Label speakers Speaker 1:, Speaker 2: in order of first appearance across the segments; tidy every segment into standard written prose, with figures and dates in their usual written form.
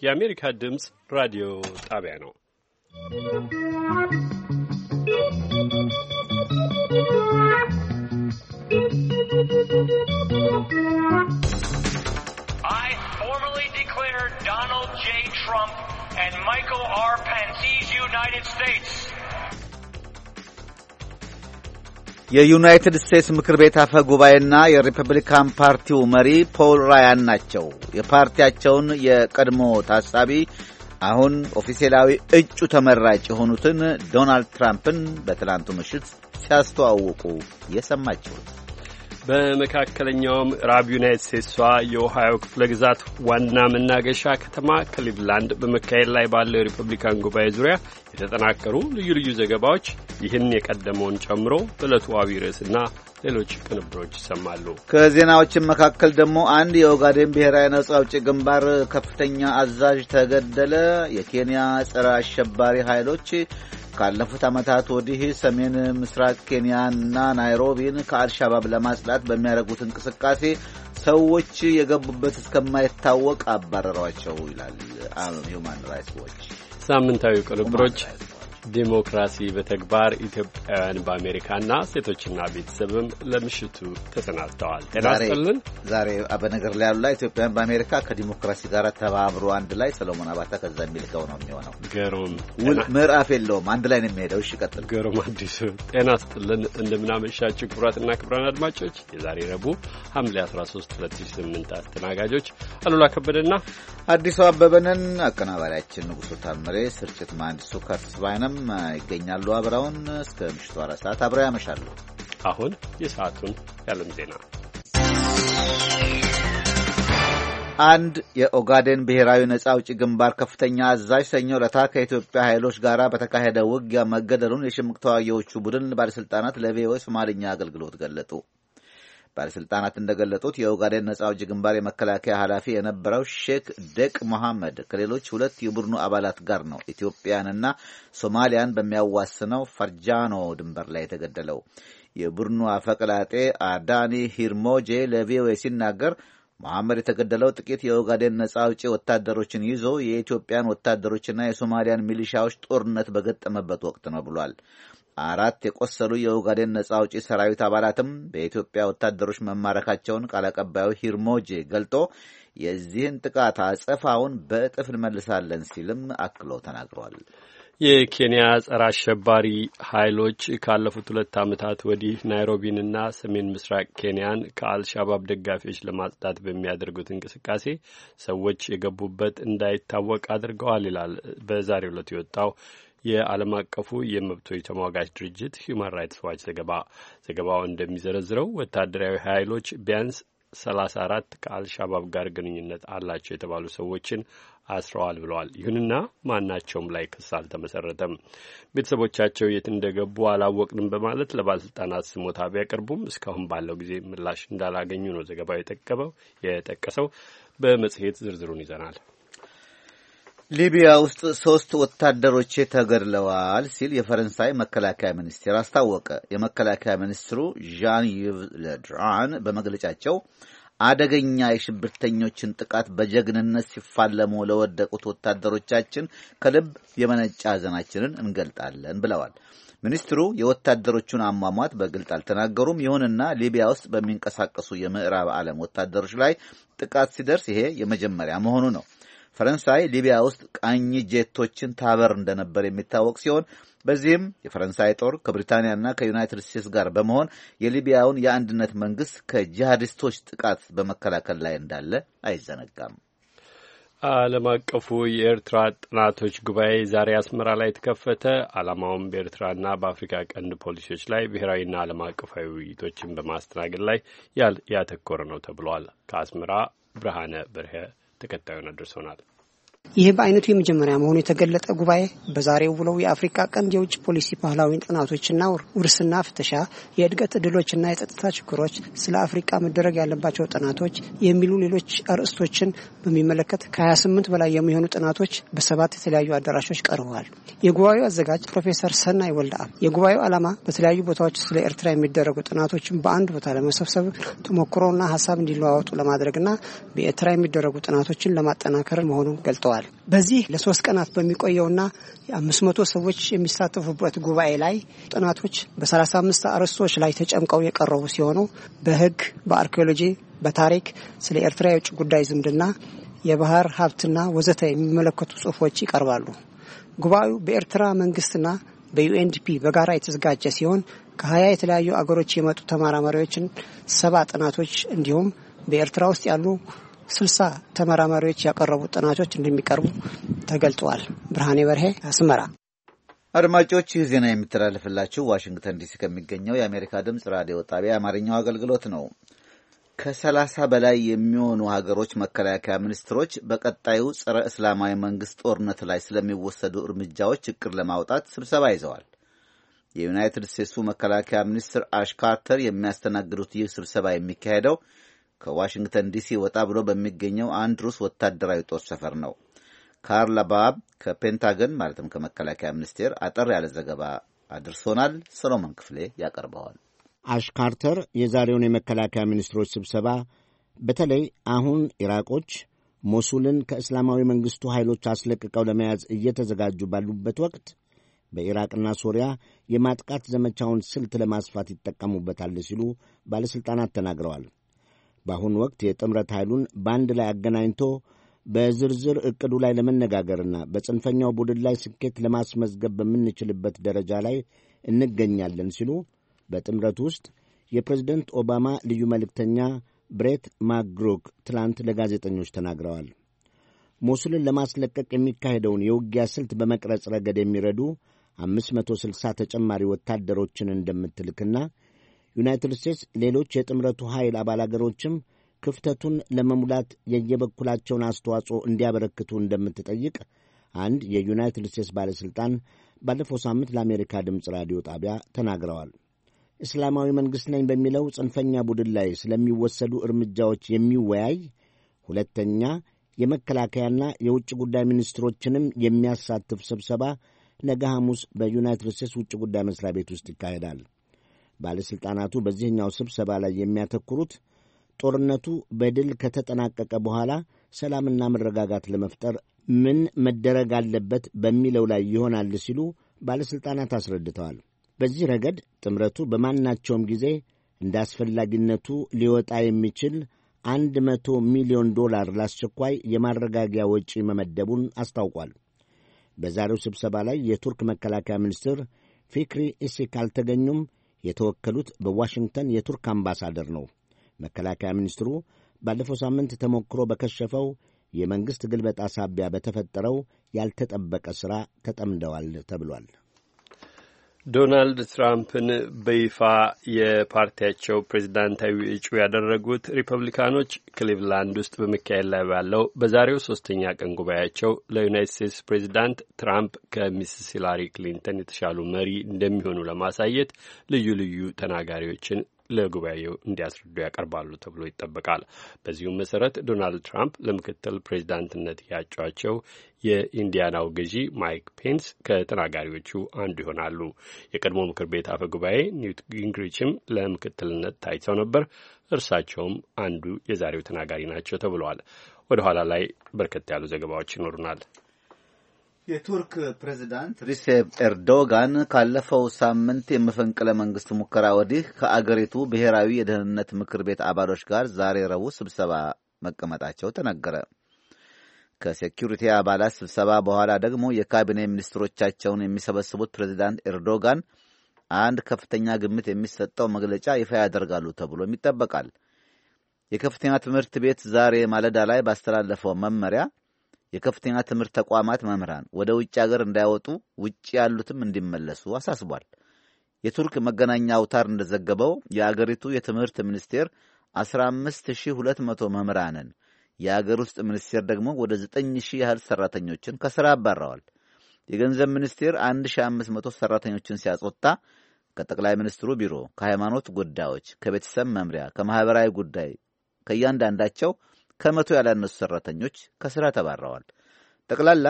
Speaker 1: የአሜሪካ ድምፅ ራዲዮ ጣቢያ ነው።
Speaker 2: I formally declare Donald J. Trump and Michael R. Pence United States.
Speaker 3: የዩናይትድ ስቴትስ ምክር ቤት አፈ ጉባኤና የሪፐብሊካን ፓርቲው መሪ ፖል ራያን ናቸው። የፓርቲያቸውን የቀድሞ ታሳቢ አሁን ኦፊሴላዊ እጩ ተመራጭ የሆኑትን ዶናልድ ትራምፕን በትላንቱ ምሽት ሲያስተዋውቁ የሰማችሁት።
Speaker 1: በመካከለኛው ምዕራብ ዩናይትድ ስቴትሷ የኦሃዮ ክፍለ ግዛት ዋና መናገሻ ከተማ ክሊቭላንድ በመካሄድ ላይ ባለው የሪፐብሊካን ጉባኤ ዙሪያ የተጠናከሩ ልዩ ልዩ ዘገባዎች ይህን የቀደመውን ጨምሮ በዕለቱ አብይ ርዕስና ሌሎች ቅንብሮች ይሰማሉ።
Speaker 3: ከዜናዎችም መካከል ደግሞ አንድ የኦጋዴን ብሔራዊ ነጻ አውጪ ግንባር ከፍተኛ አዛዥ ተገደለ። የኬንያ ጸረ አሸባሪ ኃይሎች ካለፉት ዓመታት ወዲህ ሰሜን ምስራቅ ኬንያና ናይሮቢን ከአልሻባብ ለማጽዳት በሚያደርጉት እንቅስቃሴ ሰዎች የገቡበት እስከማይታወቅ አባረሯቸው ይላል ሁማን ራይትስ ዎች።
Speaker 1: ሳምንታዊ ቅንብሮች ዲሞክራሲ በተግባር ኢትዮጵያውያን በአሜሪካና ሴቶችና ቤተሰብም ለምሽቱ ተሰናድተዋል። ተናስተልን
Speaker 3: ዛሬ በነገር ላይ ያሉ ኢትዮጵያውያን በአሜሪካ ከዲሞክራሲ ጋር ተባብሮ አንድ ላይ ሰሎሞን አባታ ከዛ የሚልከው ነው የሚሆነው።
Speaker 1: ገሩም
Speaker 3: ምዕራፍ የለውም፣ አንድ ላይ ነው የሚሄደው። እሺ ቀጥል።
Speaker 1: ገሩም አዲሱ ጤናስተልን እንደምናመሻችሁ ክቡራትና ክቡራን አድማጮች የዛሬ ረቡዕ ሐምሌ 13 2008 አስተናጋጆች አሉላ ከበደና
Speaker 3: አዲሱ አበበንን፣ አቀናባሪያችን ንጉሱ ታምሬ፣ ስርጭት መሐንዲሱ ከርስ ባይነም ይገኛሉ። አብረውን እስከ ምሽቱ 4 ሰዓት አብረው ያመሻሉ።
Speaker 1: አሁን የሰዓቱን የዓለም ዜና።
Speaker 3: አንድ የኦጋዴን ብሔራዊ ነጻ አውጪ ግንባር ከፍተኛ አዛዥ ሰኞ ዕለት ከኢትዮጵያ ኃይሎች ጋር በተካሄደ ውጊያ መገደሉን የሽምቅ ተዋጊዎቹ ቡድን ባለስልጣናት ለቪኦኤ ሶማሊኛ አገልግሎት ገለጡ። ባለስልጣናት እንደገለጡት የኦጋዴን ነጻ አውጪ ግንባር የመከላከያ ኃላፊ የነበረው ሼክ ደቅ መሐመድ ከሌሎች 2 የቡድኑ አባላት ጋር ነው ኢትዮጵያንና ሶማሊያን በሚያዋስነው ፈርጃኖ ድንበር ላይ የተገደለው። የቡድኑ አፈቀላጤ አዳኒ ሂርሞጄ ለቪኦኤ ሲናገር መሐመድ የተገደለው ጥቂት የኦጋዴን ነጻ አውጪ ወታደሮችን ይዞ የኢትዮጵያን ወታደሮችና የሶማሊያን ሚሊሻዎች ጦርነት በገጠመበት ወቅት ነው ብሏል። 4 የቆሰሉ የኦጋዴን ነጻ አውጪ ሰራዊት አባላትም በኢትዮጵያ ወታደሮች መማረካቸውን ቃል አቀባዩ ሂርሞጄ ገልጦ የዚህን ጥቃት አጸፋውን በእጥፍ እንመልሳለን ሲልም አክሎ ተናግሯል።
Speaker 1: የኬንያ ጸረ አሸባሪ ኃይሎች ካለፉት 2 ዓመታት ወዲህ ናይሮቢንና ሰሜን ምስራቅ ኬንያን ከአልሻባብ ደጋፊዎች ለማጽዳት በሚያደርጉት እንቅስቃሴ ሰዎች የገቡበት እንዳይታወቅ አድርገዋል ይላል በዛሬው ዕለት የወጣው የዓለም አቀፉ የመብቶች ተሟጋች ድርጅት ሁማን ራይትስ ዋች ዘገባ። ዘገባው እንደሚዘረዝረው ወታደራዊ ኃይሎች ቢያንስ 34 ከአልሻባብ ጋር ግንኙነት አላቸው የተባሉ ሰዎችን አስረዋል ብለዋል። ይሁንና ማናቸውም ላይ ክስ አልተመሰረተም። ቤተሰቦቻቸው የት እንደገቡ አላወቅንም በማለት ለባለስልጣናት ስሞታ ቢያቀርቡም እስካሁን ባለው ጊዜ ምላሽ እንዳላገኙ ነው ዘገባው የጠቀሰው። በመጽሔት ዝርዝሩን ይዘናል።
Speaker 3: ሊቢያ ውስጥ 3 ወታደሮች ተገድለዋል ሲል የፈረንሳይ መከላከያ ሚኒስቴር አስታወቀ። የመከላከያ ሚኒስትሩ ዣን-ይቭ ለድራን በመግለጫቸው አደገኛ የሽብርተኞችን ጥቃት በጀግንነት ሲፋለሙ ለወደቁት ወታደሮቻችን ከልብ የመነጨ ሐዘናችንን እንገልጣለን ብለዋል። ሚኒስትሩ የወታደሮቹን አሟሟት በግልጽ አልተናገሩም። ይሁንና ሊቢያ ውስጥ በሚንቀሳቀሱ የምዕራብ ዓለም ወታደሮች ላይ ጥቃት ሲደርስ ይሄ የመጀመሪያ መሆኑ ነው። ፈረንሳይ ሊቢያ ውስጥ ቃኝ ጄቶችን ታበር እንደነበር የሚታወቅ ሲሆን በዚህም የፈረንሳይ ጦር ከብሪታንያና ከዩናይትድ ስቴትስ ጋር በመሆን የሊቢያውን የአንድነት መንግስት ከጂሃዲስቶች ጥቃት በመከላከል ላይ እንዳለ አይዘነጋም።
Speaker 1: ዓለም አቀፉ የኤርትራ ጥናቶች ጉባኤ ዛሬ አስመራ ላይ ተከፈተ። ዓላማውም በኤርትራና በአፍሪካ ቀንድ ፖሊሲዎች ላይ ብሔራዊና ዓለም አቀፋዊ ውይይቶችን በማስተናገድ ላይ ያተኮረ ነው ተብሏል። ከአስመራ ብርሃነ በርሄ ተከታዩን አድርሶናል።
Speaker 4: ይህ በአይነቱ የመጀመሪያ መሆኑ የተገለጠ ጉባኤ በዛሬው ውለው የአፍሪካ ቀንድ የውጭ ፖሊሲ ባህላዊ ጥናቶችና ውርስና ፍተሻ፣ የእድገት ዕድሎችና የጸጥታ ችግሮች፣ ስለ አፍሪካ መደረግ ያለባቸው ጥናቶች የሚሉ ሌሎች አርዕስቶችን በሚመለከት ከ28 በላይ የሚሆኑ ጥናቶች በ7 የተለያዩ አዳራሾች ቀርበዋል። የጉባኤው አዘጋጅ ፕሮፌሰር ሰናይ ወልደአብ የጉባኤው ዓላማ በተለያዩ ቦታዎች ስለ ኤርትራ የሚደረጉ ጥናቶችን በአንድ ቦታ ለመሰብሰብ ተሞክሮና ሀሳብ እንዲለዋወጡ ለማድረግና በኤርትራ የሚደረጉ ጥናቶችን ለማጠናከር መሆኑን ገልጠዋል። ተገልጧል። በዚህ ለ3 ቀናት በሚቆየውና የ500 ሰዎች የሚሳተፉበት ጉባኤ ላይ ጥናቶች በ35 አርዕስቶች ላይ ተጨምቀው የቀረቡ ሲሆኑ በሕግ፣ በአርኪኦሎጂ፣ በታሪክ፣ ስለ ኤርትራ የውጭ ጉዳይ ዝምድና፣ የባህር ሀብትና ወዘተ የሚመለከቱ ጽሑፎች ይቀርባሉ። ጉባኤው በኤርትራ መንግስትና በዩኤንዲፒ በጋራ የተዘጋጀ ሲሆን ከ20 የተለያዩ አገሮች የመጡ ተመራማሪዎችን 70 ጥናቶች እንዲሁም በኤርትራ ውስጥ ያሉ 60 ተመራማሪዎች ያቀረቡ ጥናቶች እንደሚቀርቡ ተገልጧል። ብርሃኔ በርሄ አስመራ።
Speaker 3: አድማጮች ይህ ዜና የሚተላለፍላችሁ ዋሽንግተን ዲሲ ከሚገኘው የአሜሪካ ድምጽ ራዲዮ ጣቢያ የአማርኛው አገልግሎት ነው። ከ30 በላይ የሚሆኑ ሀገሮች መከላከያ ሚኒስትሮች በቀጣዩ ጸረ እስላማዊ መንግስት ጦርነት ላይ ስለሚወሰዱ እርምጃዎች እቅድ ለማውጣት ስብሰባ ይዘዋል። የዩናይትድ ስቴትሱ መከላከያ ሚኒስትር አሽ ካርተር የሚያስተናግዱት ይህ ስብሰባ የሚካሄደው ከዋሽንግተን ዲሲ ወጣ ብሎ በሚገኘው አንድሩስ ወታደራዊ ጦር ሰፈር ነው። ካርላ ባብ ከፔንታገን ማለትም ከመከላከያ ሚኒስቴር አጠር ያለ ዘገባ አድርሶናል። ሰሎሞን ክፍሌ ያቀርበዋል።
Speaker 5: አሽ ካርተር የዛሬውን የመከላከያ ሚኒስትሮች ስብሰባ በተለይ አሁን ኢራቆች ሞሱልን ከእስላማዊ መንግሥቱ ኃይሎች አስለቅቀው ለመያዝ እየተዘጋጁ ባሉበት ወቅት በኢራቅና ሶሪያ የማጥቃት ዘመቻውን ስልት ለማስፋት ይጠቀሙበታል ሲሉ ባለሥልጣናት ተናግረዋል። በአሁኑ ወቅት የጥምረት ኃይሉን በአንድ ላይ አገናኝቶ በዝርዝር ዕቅዱ ላይ ለመነጋገርና በጽንፈኛው ቡድን ላይ ስኬት ለማስመዝገብ በምንችልበት ደረጃ ላይ እንገኛለን ሲሉ በጥምረቱ ውስጥ የፕሬዝደንት ኦባማ ልዩ መልእክተኛ ብሬት ማክግሮክ ትላንት ለጋዜጠኞች ተናግረዋል። ሞሱልን ለማስለቀቅ የሚካሄደውን የውጊያ ስልት በመቅረጽ ረገድ የሚረዱ 560 ተጨማሪ ወታደሮችን እንደምትልክና ዩናይትድ ስቴትስ ሌሎች የጥምረቱ ኃይል አባል አገሮችም ክፍተቱን ለመሙላት የየበኩላቸውን አስተዋጽኦ እንዲያበረክቱ እንደምትጠይቅ አንድ የዩናይትድ ስቴትስ ባለሥልጣን ባለፈው ሳምንት ለአሜሪካ ድምፅ ራዲዮ ጣቢያ ተናግረዋል። እስላማዊ መንግሥት ነኝ በሚለው ጽንፈኛ ቡድን ላይ ስለሚወሰዱ እርምጃዎች የሚወያይ ሁለተኛ የመከላከያና የውጭ ጉዳይ ሚኒስትሮችንም የሚያሳትፍ ስብሰባ ነገ ሐሙስ በዩናይትድ ስቴትስ ውጭ ጉዳይ መሥሪያ ቤት ውስጥ ይካሄዳል። ባለሥልጣናቱ በዚህኛው ስብሰባ ላይ የሚያተኩሩት ጦርነቱ በድል ከተጠናቀቀ በኋላ ሰላምና መረጋጋት ለመፍጠር ምን መደረግ አለበት በሚለው ላይ ይሆናል ሲሉ ባለሥልጣናት አስረድተዋል። በዚህ ረገድ ጥምረቱ በማናቸውም ጊዜ እንደ አስፈላጊነቱ ሊወጣ የሚችል $100 ሚሊዮን ለአስቸኳይ የማረጋጊያ ወጪ መመደቡን አስታውቋል። በዛሬው ስብሰባ ላይ የቱርክ መከላከያ ሚኒስትር ፊክሪ ኢሲክ አልተገኙም። የተወከሉት በዋሽንግተን የቱርክ አምባሳደር ነው። መከላከያ ሚኒስትሩ ባለፈው ሳምንት ተሞክሮ በከሸፈው የመንግሥት ግልበጣ ሳቢያ በተፈጠረው ያልተጠበቀ ሥራ ተጠምደዋል ተብሏል።
Speaker 1: ዶናልድ ትራምፕን በይፋ የፓርቲያቸው ፕሬዝዳንታዊ እጩ ያደረጉት ሪፐብሊካኖች ክሊቭላንድ ውስጥ በመካሄድ ላይ ባለው በዛሬው 3ኛ ቀን ጉባኤያቸው ለዩናይትድ ስቴትስ ፕሬዝዳንት ትራምፕ ከሚስስ ሂላሪ ክሊንተን የተሻሉ መሪ እንደሚሆኑ ለማሳየት ልዩ ልዩ ተናጋሪዎችን ለጉባኤው እንዲያስረዱ ያቀርባሉ ተብሎ ይጠበቃል። በዚሁም መሰረት ዶናልድ ትራምፕ ለምክትል ፕሬዝዳንትነት ያጯቸው የኢንዲያናው ገዢ ማይክ ፔንስ ከተናጋሪዎቹ አንዱ ይሆናሉ። የቀድሞ ምክር ቤት አፈ ጉባኤ ኒውት ጊንግሪችም ለምክትልነት ታይተው ነበር። እርሳቸውም አንዱ የዛሬው ተናጋሪ ናቸው ተብለዋል። ወደ ኋላ ላይ በርከት ያሉ ዘገባዎች ይኖሩናል።
Speaker 3: የቱርክ ፕሬዝዳንት ሪሴፕ ኤርዶጋን ካለፈው ሳምንት የመፈንቅለ መንግስት ሙከራ ወዲህ ከአገሪቱ ብሔራዊ የደህንነት ምክር ቤት አባሎች ጋር ዛሬ ረቡዕ ስብሰባ መቀመጣቸው ተነገረ። ከሴኪሪቲ አባላት ስብሰባ በኋላ ደግሞ የካቢኔ ሚኒስትሮቻቸውን የሚሰበስቡት ፕሬዝዳንት ኤርዶጋን አንድ ከፍተኛ ግምት የሚሰጠው መግለጫ ይፋ ያደርጋሉ ተብሎም ይጠበቃል። የከፍተኛ ትምህርት ቤት ዛሬ ማለዳ ላይ ባስተላለፈው መመሪያ የከፍተኛ ትምህርት ተቋማት መምህራን ወደ ውጭ ሀገር እንዳይወጡ፣ ውጭ ያሉትም እንዲመለሱ አሳስቧል። የቱርክ መገናኛ አውታር እንደዘገበው የአገሪቱ የትምህርት ሚኒስቴር 15200 መምህራንን፣ የአገር ውስጥ ሚኒስቴር ደግሞ ወደ 9000 ያህል ሰራተኞችን ከሥራ አባረዋል። የገንዘብ ሚኒስቴር 1500 ሰራተኞችን ሲያስወጣ ከጠቅላይ ሚኒስትሩ ቢሮ፣ ከሃይማኖት ጉዳዮች፣ ከቤተሰብ መምሪያ፣ ከማህበራዊ ጉዳይ ከእያንዳንዳቸው ከመቶ ያላነሱ ሰራተኞች ከሥራ ተባረዋል። ጠቅላላ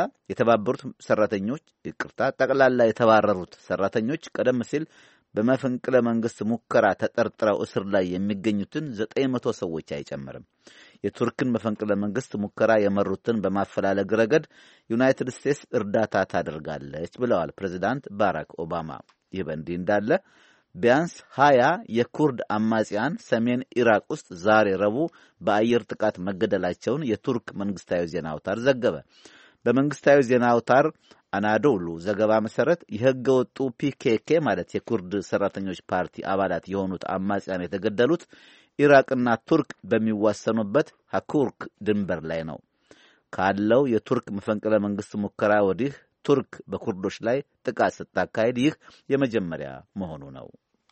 Speaker 3: የተባረሩት ሰራተኞች ቀደም ሲል በመፈንቅለ መንግስት ሙከራ ተጠርጥረው እስር ላይ የሚገኙትን 900 ሰዎች አይጨምርም። የቱርክን መፈንቅለ መንግስት ሙከራ የመሩትን በማፈላለግ ረገድ ዩናይትድ ስቴትስ እርዳታ ታደርጋለች ብለዋል ፕሬዚዳንት ባራክ ኦባማ። ይህ በእንዲህ እንዳለ ቢያንስ 20 የኩርድ አማጽያን ሰሜን ኢራቅ ውስጥ ዛሬ ረቡዕ በአየር ጥቃት መገደላቸውን የቱርክ መንግስታዊ ዜና አውታር ዘገበ። በመንግስታዊ ዜና አውታር አናዶሉ ዘገባ መሰረት የህገ ወጡ ፒኬኬ ማለት የኩርድ ሰራተኞች ፓርቲ አባላት የሆኑት አማጽያን የተገደሉት ኢራቅና ቱርክ በሚዋሰኑበት ሀኩርክ ድንበር ላይ ነው። ካለው የቱርክ መፈንቅለ መንግስት ሙከራ ወዲህ ቱርክ በኩርዶች ላይ ጥቃት ስታካሄድ ይህ የመጀመሪያ መሆኑ ነው።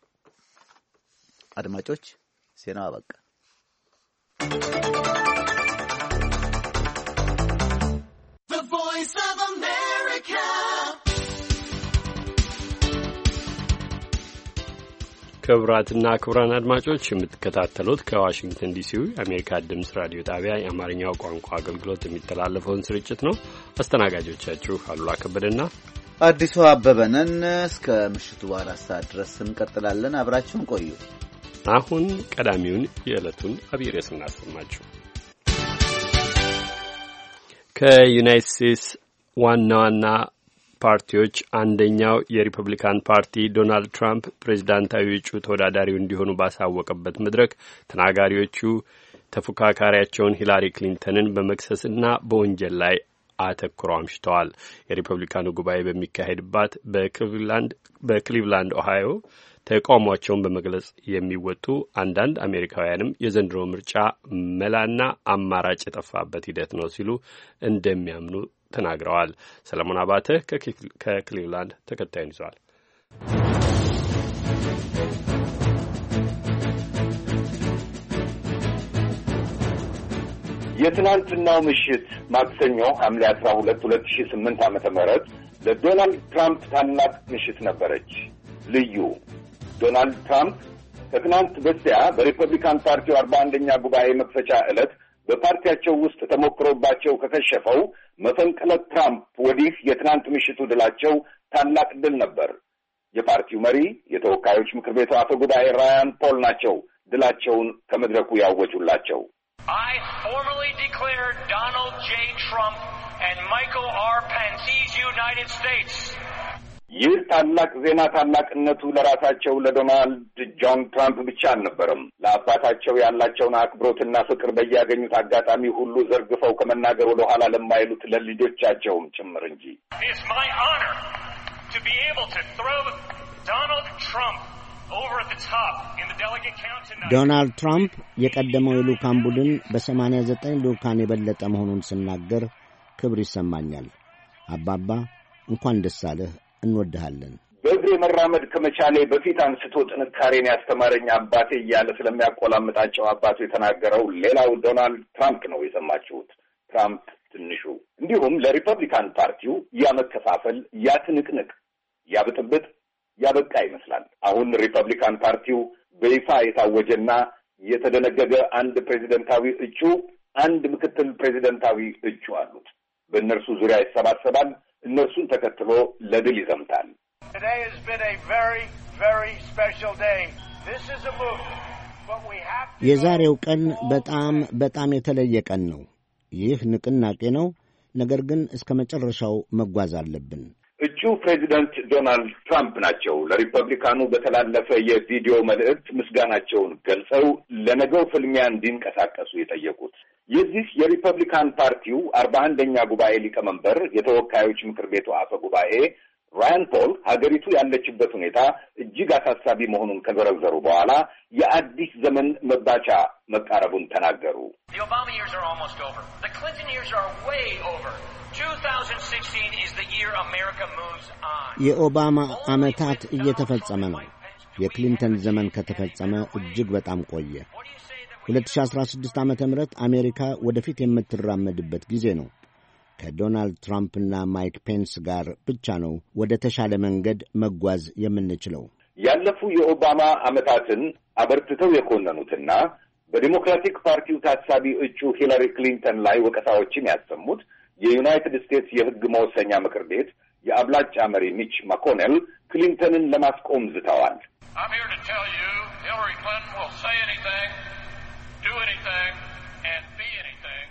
Speaker 3: አድማጮች ዜናው አበቃ።
Speaker 6: The Voice of America.
Speaker 1: ክቡራትና ክቡራን አድማጮች የምትከታተሉት ከዋሽንግተን ዲሲው የአሜሪካ ድምፅ ራዲዮ ጣቢያ የአማርኛው ቋንቋ አገልግሎት የሚተላለፈውን ስርጭት ነው። አስተናጋጆቻችሁ አሉላ ከበደና
Speaker 3: አዲሱ አበበነን እስከ ምሽቱ 4 ሰዓት ድረስ እንቀጥላለን። አብራችሁን ቆዩ።
Speaker 1: አሁን ቀዳሚውን የዕለቱን አብይ ርዕስ እናሰማችሁ። ከዩናይትድ ስቴትስ ዋና ፓርቲዎች አንደኛው የሪፐብሊካን ፓርቲ ዶናልድ ትራምፕ ፕሬዝዳንታዊ እጩ ተወዳዳሪው እንዲሆኑ ባሳወቀበት መድረክ ተናጋሪዎቹ ተፎካካሪያቸውን ሂላሪ ክሊንተንን በመክሰስና በወንጀል ላይ አተኩረው አምሽተዋል። የሪፐብሊካኑ ጉባኤ በሚካሄድባት በክሊቭላንድ ኦሃዮ ተቃውሟቸውን በመግለጽ የሚወጡ አንዳንድ አሜሪካውያንም የዘንድሮ ምርጫ መላና አማራጭ የጠፋበት ሂደት ነው ሲሉ እንደሚያምኑ ተናግረዋል። ሰለሞን አባተ ከክሊቭላንድ ተከታዩን ይዟል።
Speaker 7: የትናንትናው ምሽት ማክሰኞ ሐምሌ 12 2008 ዓ.ም ለዶናልድ ትራምፕ ታላቅ ምሽት ነበረች። ልዩ ዶናልድ ትራምፕ ከትናንት በስቲያ በሪፐብሊካን ፓርቲው 41ኛ ጉባኤ መክፈቻ ዕለት በፓርቲያቸው ውስጥ ተሞክሮባቸው ከከሸፈው መፈንቅለ ትራምፕ ወዲህ የትናንት ምሽቱ ድላቸው ታላቅ ድል ነበር። የፓርቲው መሪ የተወካዮች ምክር ቤቱ አፈ ጉባኤ ራያን ፖል ናቸው ድላቸውን ከመድረኩ ያወጁላቸው።
Speaker 2: I formally declare Donald J. Trump and Michael R. Pence United States.
Speaker 7: ይህ ታላቅ ዜና ታላቅነቱ ለራሳቸው ለዶናልድ ጆን ትራምፕ ብቻ አልነበረም። ለአባታቸው ያላቸውን አክብሮትና ፍቅር በያገኙት አጋጣሚ ሁሉ ዘርግፈው ከመናገር ወደ ኋላ ለማይሉት ለልጆቻቸውም ጭምር እንጂ።
Speaker 2: It's my honor to be able to throw Donald Trump over the top in the delegate count tonight.
Speaker 5: ዶናልድ ትራምፕ የቀደመው የልኡካን ቡድን በ89 ልኡካን የበለጠ መሆኑን ስናገር ክብር ይሰማኛል። አባባ እንኳን ደስ አለህ፣ እንወድሃለን።
Speaker 7: በእግሬ መራመድ ከመቻሌ በፊት አንስቶ ጥንካሬን ያስተማረኝ አባቴ እያለ ስለሚያቆላምጣቸው አባቱ የተናገረው ሌላው ዶናልድ ትራምፕ ነው የሰማችሁት። ትራምፕ ትንሹ። እንዲሁም ለሪፐብሊካን ፓርቲው ያመከፋፈል፣ ያትንቅንቅ፣ ያብጥብጥ ያበቃ ይመስላል። አሁን ሪፐብሊካን ፓርቲው በይፋ የታወጀና የተደነገገ አንድ ፕሬዚደንታዊ እጩ፣ አንድ ምክትል ፕሬዚደንታዊ እጩ አሉት። በእነርሱ ዙሪያ ይሰባሰባል። እነርሱን ተከትሎ ለድል ይዘምታል።
Speaker 2: Today has been a very, very special day. This is a movement, but we have to...
Speaker 5: የዛሬው ቀን በጣም የተለየ ቀን ነው። ይህ ንቅናቄ ነው። ነገር ግን እስከ መጨረሻው መጓዝ አለብን።
Speaker 7: እጩ ፕሬዚደንት ዶናልድ ትራምፕ ናቸው ለሪፐብሊካኑ በተላለፈ የቪዲዮ መልእክት ምስጋናቸውን ገልጸው ለነገው ፍልሚያ እንዲንቀሳቀሱ የጠየቁት። የዚህ የሪፐብሊካን ፓርቲው 41ኛ ጉባኤ ሊቀመንበር የተወካዮች ምክር ቤቱ አፈ ጉባኤ ራያን ፖል ሀገሪቱ ያለችበት ሁኔታ እጅግ አሳሳቢ መሆኑን ከዘረዘሩ በኋላ የአዲስ ዘመን መባቻ መቃረቡን ተናገሩ።
Speaker 2: The Obama years are almost over. The Clinton years are way over. 2016 is the year America moves on.
Speaker 5: የኦባማ ዓመታት እየተፈጸመ ነው። የክሊንተን ዘመን ከተፈጸመ እጅግ በጣም ቆየ። 2016 ዓመተ ምህረት አሜሪካ ወደፊት የምትራመድበት ጊዜ ነው። ከዶናልድ ትራምፕና ማይክ ፔንስ ጋር ብቻ ነው ወደ ተሻለ መንገድ መጓዝ የምንችለው።
Speaker 7: ያለፉ የኦባማ ዓመታትን አበርትተው የኮነኑትና በዲሞክራቲክ ፓርቲው ታሳቢ እጩ ሂላሪ ክሊንተን ላይ ወቀሳዎችን ያሰሙት የዩናይትድ ስቴትስ የሕግ መወሰኛ ምክር ቤት የአብላጫ መሪ ሚች ማኮኔል ክሊንተንን ለማስቆም ዝተዋል።
Speaker 2: I'm here to tell you Hillary Clinton will say anything, do anything, and be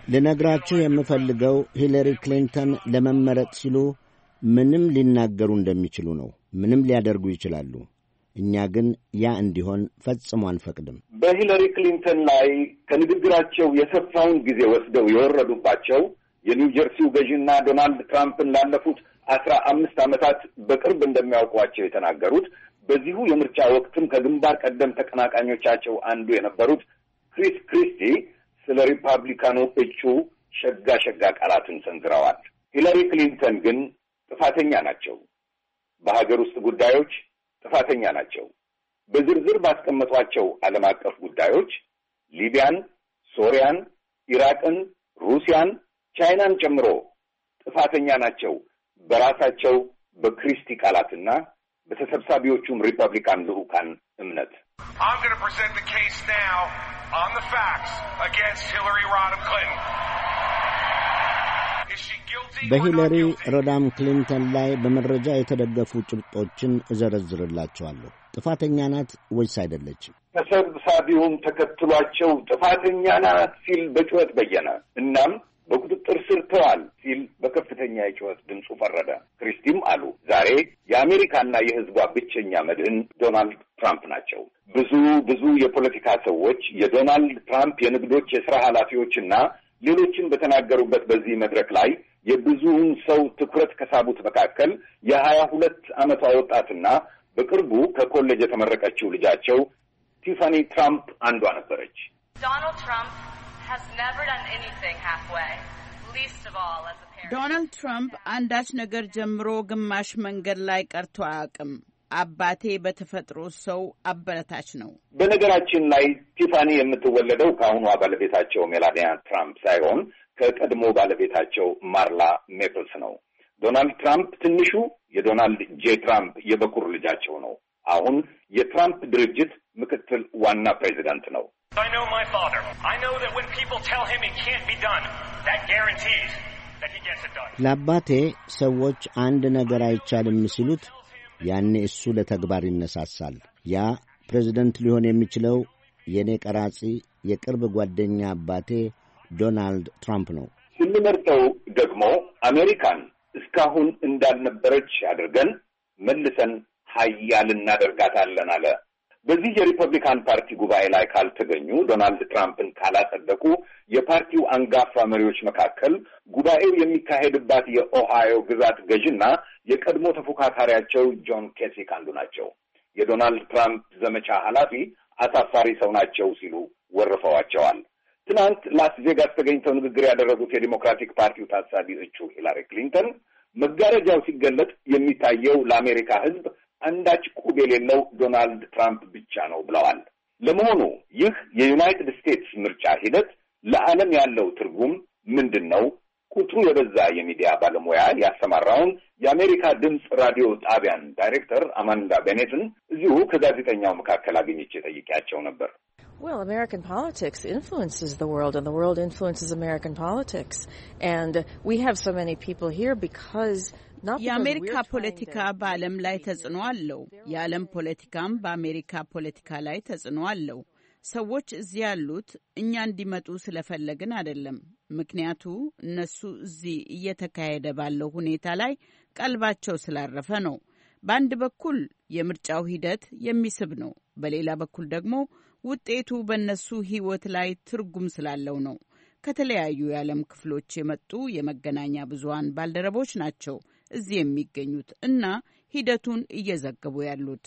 Speaker 5: ልነግራችሁ የምፈልገው ሂለሪ ክሊንተን ለመመረጥ ሲሉ ምንም ሊናገሩ እንደሚችሉ ነው። ምንም ሊያደርጉ ይችላሉ። እኛ ግን ያ እንዲሆን ፈጽሞ አንፈቅድም።
Speaker 7: በሂለሪ ክሊንተን ላይ ከንግግራቸው የሰፋውን ጊዜ ወስደው የወረዱባቸው የኒው ጀርሲው ገዢና ዶናልድ ትራምፕን ላለፉት 15 ዓመታት በቅርብ እንደሚያውቋቸው የተናገሩት በዚሁ የምርጫ ወቅትም ከግንባር ቀደም ተቀናቃኞቻቸው አንዱ የነበሩት ክሪስ ክሪስቲ ስለ ሪፐብሊካኑ እጩ ሸጋ ቃላትን ሰንዝረዋል። ሂለሪ ክሊንተን ግን ጥፋተኛ ናቸው። በሀገር ውስጥ ጉዳዮች ጥፋተኛ ናቸው። በዝርዝር ባስቀመጧቸው ዓለም አቀፍ ጉዳዮች ሊቢያን፣ ሶሪያን፣ ኢራቅን፣ ሩሲያን፣ ቻይናን ጨምሮ ጥፋተኛ ናቸው በራሳቸው በክሪስቲ ቃላትና በተሰብሳቢዎቹም ሪፐብሊካን ልዑካን እምነት።
Speaker 2: I'm going to present the case now on the facts against Hillary Rodham Clinton.
Speaker 5: በሂለሪ ሮዳም ክሊንተን ላይ በመረጃ የተደገፉ ጭብጦችን እዘረዝርላቸዋለሁ። ጥፋተኛ ናት ወይስ አይደለችም?
Speaker 7: ተሰብሳቢውም ተከትሏቸው ጥፋተኛ ናት ሲል በጩኸት በየነ። እናም በቁጥጥር ስር ተዋል ሲል በከፍተኛ የጩኸት ድምፁ ፈረደ። ክሪስቲም አሉ ዛሬ የአሜሪካና የሕዝቧ ብቸኛ መድህን ዶናልድ ትራምፕ ናቸው። ብዙ የፖለቲካ ሰዎች የዶናልድ ትራምፕ የንግዶች የሥራ ኃላፊዎችና ሌሎችን በተናገሩበት በዚህ መድረክ ላይ የብዙውን ሰው ትኩረት ከሳቡት መካከል የ22 ዓመቷ ወጣትና በቅርቡ ከኮሌጅ የተመረቀችው ልጃቸው ቲፋኒ ትራምፕ አንዷ ነበረች።
Speaker 8: Donald Trump has never done anything halfway, least of all as a parent.
Speaker 9: ዶናልድ ትራምፕ አንዳች ነገር ጀምሮ ግማሽ መንገድ ላይ ቀርቶ አያውቅም። አባቴ በተፈጥሮ ሰው አበረታች ነው።
Speaker 7: በነገራችን ላይ ቲፋኒ የምትወለደው ከአሁኗ ባለቤታቸው ሜላኒያ ትራምፕ ሳይሆን ከቀድሞ ባለቤታቸው ማርላ ሜፕልስ ነው። ዶናልድ ትራምፕ ትንሹ የዶናልድ ጄ ትራምፕ የበኩር ልጃቸው ነው። አሁን የትራምፕ ድርጅት ምክትል ዋና ፕሬዚዳንት ነው።
Speaker 2: I know my father. I know that when people tell him it can't be done, that guarantees that he gets it done.
Speaker 5: ለአባቴ ሰዎች አንድ ነገር አይቻልም ሲሉት ያኔ እሱ ለተግባር ይነሳሳል። ያ ፕሬዝደንት ሊሆን የሚችለው የኔ ቀራጺ የቅርብ ጓደኛ አባቴ ዶናልድ ትራምፕ ነው።
Speaker 7: ስንመርጠው ደግሞ አሜሪካን እስካሁን እንዳልነበረች አድርገን መልሰን ኃያል እናደርጋታለን አለ። በዚህ የሪፐብሊካን ፓርቲ ጉባኤ ላይ ካልተገኙ ዶናልድ ትራምፕን ካላጸደቁ የፓርቲው አንጋፋ መሪዎች መካከል ጉባኤው የሚካሄድባት የኦሃዮ ግዛት ገዥና የቀድሞ ተፎካካሪያቸው ጆን ኬሲክ አንዱ ናቸው። የዶናልድ ትራምፕ ዘመቻ ኃላፊ አሳፋሪ ሰው ናቸው ሲሉ ወርፈዋቸዋል። ትናንት ላስ ቬጋስ ተገኝተው ንግግር ያደረጉት የዲሞክራቲክ ፓርቲው ታሳቢ እጩ ሂላሪ ክሊንተን መጋረጃው ሲገለጥ የሚታየው ለአሜሪካ ሕዝብ አንዳች ቁብ የሌለው ዶናልድ ትራምፕ ብቻ ነው ብለዋል። ለመሆኑ ይህ የዩናይትድ ስቴትስ ምርጫ ሂደት ለዓለም ያለው ትርጉም ምንድን ነው? ቁጥሩ የበዛ የሚዲያ ባለሙያ ያሰማራውን የአሜሪካ ድምፅ ራዲዮ ጣቢያን ዳይሬክተር አማንዳ ቤኔትን እዚሁ ከጋዜጠኛው መካከል አግኝቼ ጠይቄያቸው ነበር።
Speaker 10: Well, American politics influences the world, and the world influences American politics. And we have so many people here because
Speaker 9: የአሜሪካ ፖለቲካ በዓለም ላይ ተጽዕኖ አለው። የዓለም ፖለቲካም በአሜሪካ ፖለቲካ ላይ ተጽዕኖ አለው። ሰዎች እዚህ ያሉት እኛ እንዲመጡ ስለፈለግን አይደለም። ምክንያቱ እነሱ እዚህ እየተካሄደ ባለው ሁኔታ ላይ ቀልባቸው ስላረፈ ነው። በአንድ በኩል የምርጫው ሂደት የሚስብ ነው፣ በሌላ በኩል ደግሞ ውጤቱ በእነሱ ሕይወት ላይ ትርጉም ስላለው ነው። ከተለያዩ የዓለም ክፍሎች የመጡ የመገናኛ ብዙሃን ባልደረቦች ናቸው እዚህ የሚገኙት እና ሂደቱን እየዘገቡ ያሉት።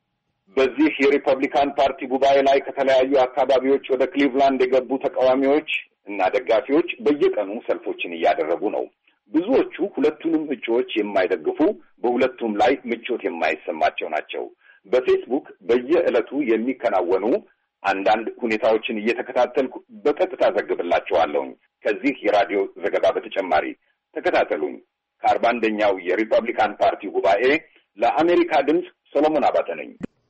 Speaker 7: በዚህ የሪፐብሊካን ፓርቲ ጉባኤ ላይ ከተለያዩ አካባቢዎች ወደ ክሊቭላንድ የገቡ ተቃዋሚዎች እና ደጋፊዎች በየቀኑ ሰልፎችን እያደረጉ ነው። ብዙዎቹ ሁለቱንም እጩዎች የማይደግፉ፣ በሁለቱም ላይ ምቾት የማይሰማቸው ናቸው። በፌስቡክ በየዕለቱ የሚከናወኑ አንዳንድ ሁኔታዎችን እየተከታተልኩ በቀጥታ ዘግብላችኋለሁ። ከዚህ የራዲዮ ዘገባ በተጨማሪ ተከታተሉኝ። ከ41ኛው የሪፐብሊካን ፓርቲ ጉባኤ ለአሜሪካ ድምፅ ሰሎሞን አባተ ነኝ።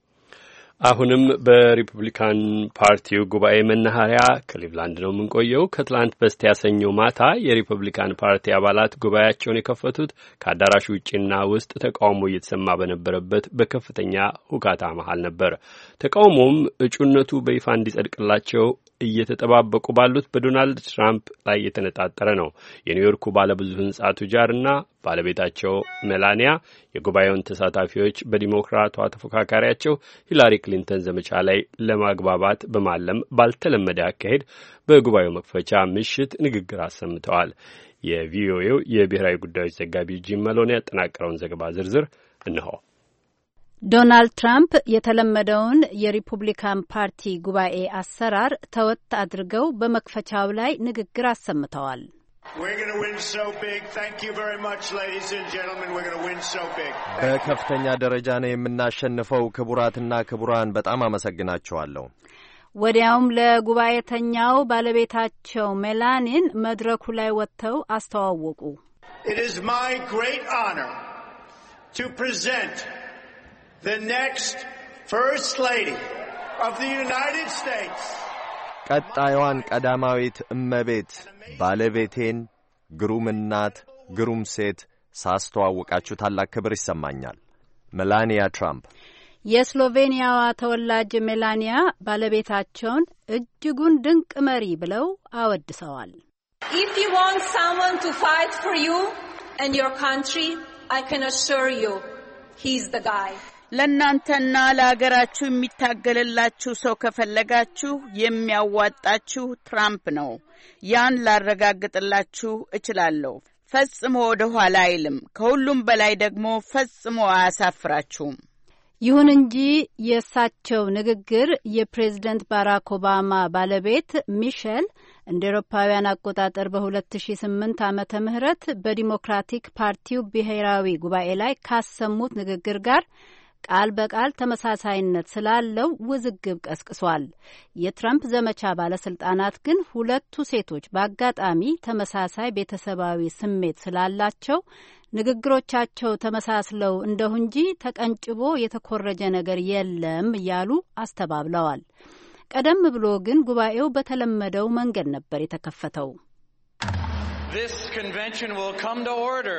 Speaker 1: አሁንም በሪፐብሊካን ፓርቲው ጉባኤ መናኸሪያ ክሊቭላንድ ነው የምንቆየው። ከትላንት በስቲያ ሰኞ ማታ የሪፐብሊካን ፓርቲ አባላት ጉባኤያቸውን የከፈቱት ከአዳራሹ ውጭና ውስጥ ተቃውሞ እየተሰማ በነበረበት በከፍተኛ ሁካታ መሃል ነበር። ተቃውሞም እጩነቱ በይፋ እንዲጸድቅላቸው እየተጠባበቁ ባሉት በዶናልድ ትራምፕ ላይ የተነጣጠረ ነው። የኒውዮርኩ ባለብዙ ሕንጻ ቱጃርና ባለቤታቸው ሜላኒያ የጉባኤውን ተሳታፊዎች በዲሞክራቷ ተፎካካሪያቸው ሂላሪ ክሊንተን ዘመቻ ላይ ለማግባባት በማለም ባልተለመደ አካሄድ በጉባኤው መክፈቻ ምሽት ንግግር አሰምተዋል። የቪኦኤው የብሔራዊ ጉዳዮች ዘጋቢ ጂም መሎን ያጠናቀረውን ዘገባ ዝርዝር እነሆ።
Speaker 11: ዶናልድ ትራምፕ የተለመደውን የሪፑብሊካን ፓርቲ ጉባኤ አሰራር ተወት አድርገው በመክፈቻው ላይ ንግግር አሰምተዋል።
Speaker 12: በከፍተኛ ደረጃ ነው የምናሸንፈው። ክቡራትና ክቡራን በጣም አመሰግናቸዋለሁ።
Speaker 11: ወዲያውም ለጉባኤተኛው ባለቤታቸው ሜላኒን መድረኩ ላይ ወጥተው አስተዋወቁ።
Speaker 13: It is my great honor to present the next First Lady of the United States.
Speaker 12: ቀጣዩዋን ቀዳማዊት እመቤት ባለቤቴን ግሩም እናት፣ ግሩም ሴት ሳስተዋውቃችሁ ታላቅ ክብር ይሰማኛል። ሜላኒያ ትራምፕ።
Speaker 11: የስሎቬኒያዋ ተወላጅ ሜላኒያ ባለቤታቸውን እጅጉን ድንቅ መሪ ብለው አወድሰዋል።
Speaker 14: If you want someone to fight for you and your country, I can assure you, he's the guy.
Speaker 9: ለእናንተና ለሀገራችሁ የሚታገልላችሁ ሰው ከፈለጋችሁ የሚያዋጣችሁ ትራምፕ ነው። ያን ላረጋግጥላችሁ እችላለሁ። ፈጽሞ ወደ ኋላ አይልም። ከሁሉም በላይ ደግሞ ፈጽሞ አያሳፍራችሁም።
Speaker 11: ይሁን እንጂ የእሳቸው ንግግር የፕሬዝደንት ባራክ ኦባማ ባለቤት ሚሼል እንደ ኤሮፓውያን አቆጣጠር በ2008 ዓመተ ምህረት በዲሞክራቲክ ፓርቲው ብሔራዊ ጉባኤ ላይ ካሰሙት ንግግር ጋር ቃል በቃል ተመሳሳይነት ስላለው ውዝግብ ቀስቅሷል። የትራምፕ ዘመቻ ባለስልጣናት ግን ሁለቱ ሴቶች በአጋጣሚ ተመሳሳይ ቤተሰባዊ ስሜት ስላላቸው ንግግሮቻቸው ተመሳስለው እንደሁ እንጂ ተቀንጭቦ የተኮረጀ ነገር የለም እያሉ አስተባብለዋል። ቀደም ብሎ ግን ጉባኤው በተለመደው መንገድ ነበር የተከፈተው።
Speaker 13: This convention will come to order.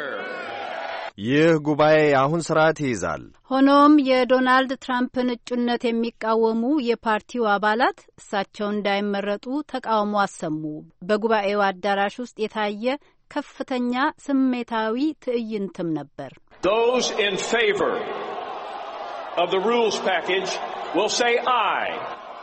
Speaker 12: ይህ ጉባኤ አሁን ስርዓት ይይዛል።
Speaker 11: ሆኖም የዶናልድ ትራምፕን እጩነት የሚቃወሙ የፓርቲው አባላት እሳቸው እንዳይመረጡ ተቃውሞ አሰሙ። በጉባኤው አዳራሽ ውስጥ የታየ ከፍተኛ ስሜታዊ ትዕይንትም ነበር።
Speaker 15: Those in favor of the rules package will say aye.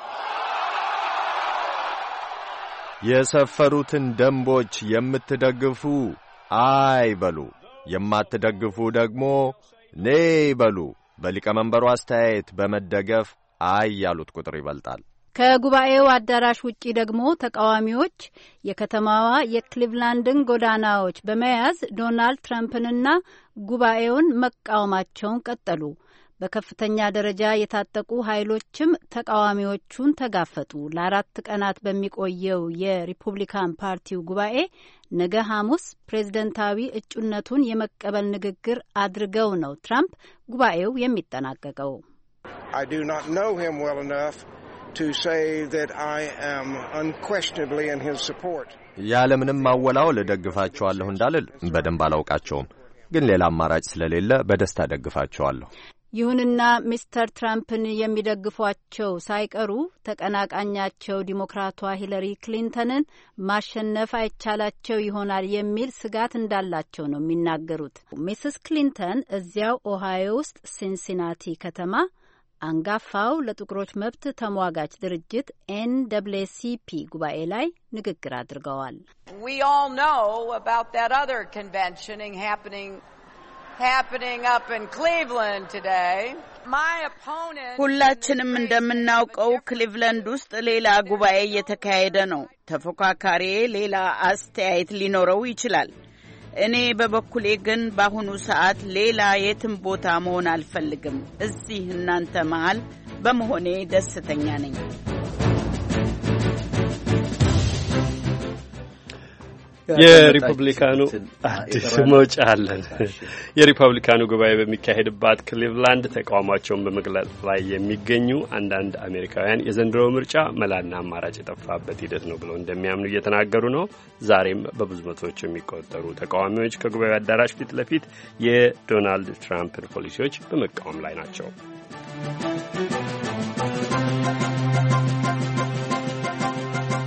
Speaker 12: የሰፈሩትን ደንቦች የምትደግፉ አይ በሉ፣ የማትደግፉ ደግሞ ኔይ በሉ። በሊቀመንበሩ አስተያየት በመደገፍ አይ ያሉት ቁጥር ይበልጣል።
Speaker 11: ከጉባኤው አዳራሽ ውጪ ደግሞ ተቃዋሚዎች የከተማዋ የክሊቭላንድን ጎዳናዎች በመያዝ ዶናልድ ትራምፕንና ጉባኤውን መቃወማቸውን ቀጠሉ። በከፍተኛ ደረጃ የታጠቁ ኃይሎችም ተቃዋሚዎቹን ተጋፈጡ። ለ4 ቀናት በሚቆየው የሪፑብሊካን ፓርቲው ጉባኤ ነገ ሐሙስ ፕሬዝደንታዊ እጩነቱን የመቀበል ንግግር አድርገው ነው ትራምፕ ጉባኤው የሚጠናቀቀው።
Speaker 16: I do not know him well enough to say that I am unquestionably in his support.
Speaker 12: ያለምንም ማወላወል ደግፋቸዋለሁ እንዳልል በደንብ አላውቃቸውም፣ ግን ሌላ አማራጭ ስለሌለ በደስታ ደግፋቸዋለሁ።
Speaker 11: ይሁንና ሚስተር ትራምፕን የሚደግፏቸው ሳይቀሩ ተቀናቃኛቸው ዲሞክራቷ ሂለሪ ክሊንተንን ማሸነፍ አይቻላቸው ይሆናል የሚል ስጋት እንዳላቸው ነው የሚናገሩት። ሚስስ ክሊንተን እዚያው ኦሃዮ ውስጥ ሲንሲናቲ ከተማ አንጋፋው ለጥቁሮች መብት ተሟጋች ድርጅት NAACP ጉባኤ ላይ ንግግር አድርገዋል።
Speaker 17: We all know about that other convention happening up in Cleveland today. My opponent
Speaker 9: ሁላችንም እንደምናውቀው ክሊቭላንድ ውስጥ ሌላ ጉባኤ እየተካሄደ ነው። ተፎካካሪ ሌላ አስተያየት ሊኖረው ይችላል። እኔ በበኩሌ ግን በአሁኑ ሰዓት ሌላ የትም ቦታ መሆን አልፈልግም። እዚህ እናንተ መሃል በመሆኔ ደስተኛ ነኝ።
Speaker 1: የሪፐብሊካኑ አዲስ መውጫ አለን። የሪፐብሊካኑ ጉባኤ በሚካሄድባት ክሊቭላንድ ተቃውሟቸውን በመግለጽ ላይ የሚገኙ አንዳንድ አሜሪካውያን የዘንድሮ ምርጫ መላና አማራጭ የጠፋበት ሂደት ነው ብለው እንደሚያምኑ እየተናገሩ ነው። ዛሬም በብዙ መቶዎች የሚቆጠሩ ተቃዋሚዎች ከጉባኤው አዳራሽ ፊት ለፊት የዶናልድ ትራምፕን ፖሊሲዎች በመቃወም ላይ ናቸው።
Speaker 6: 1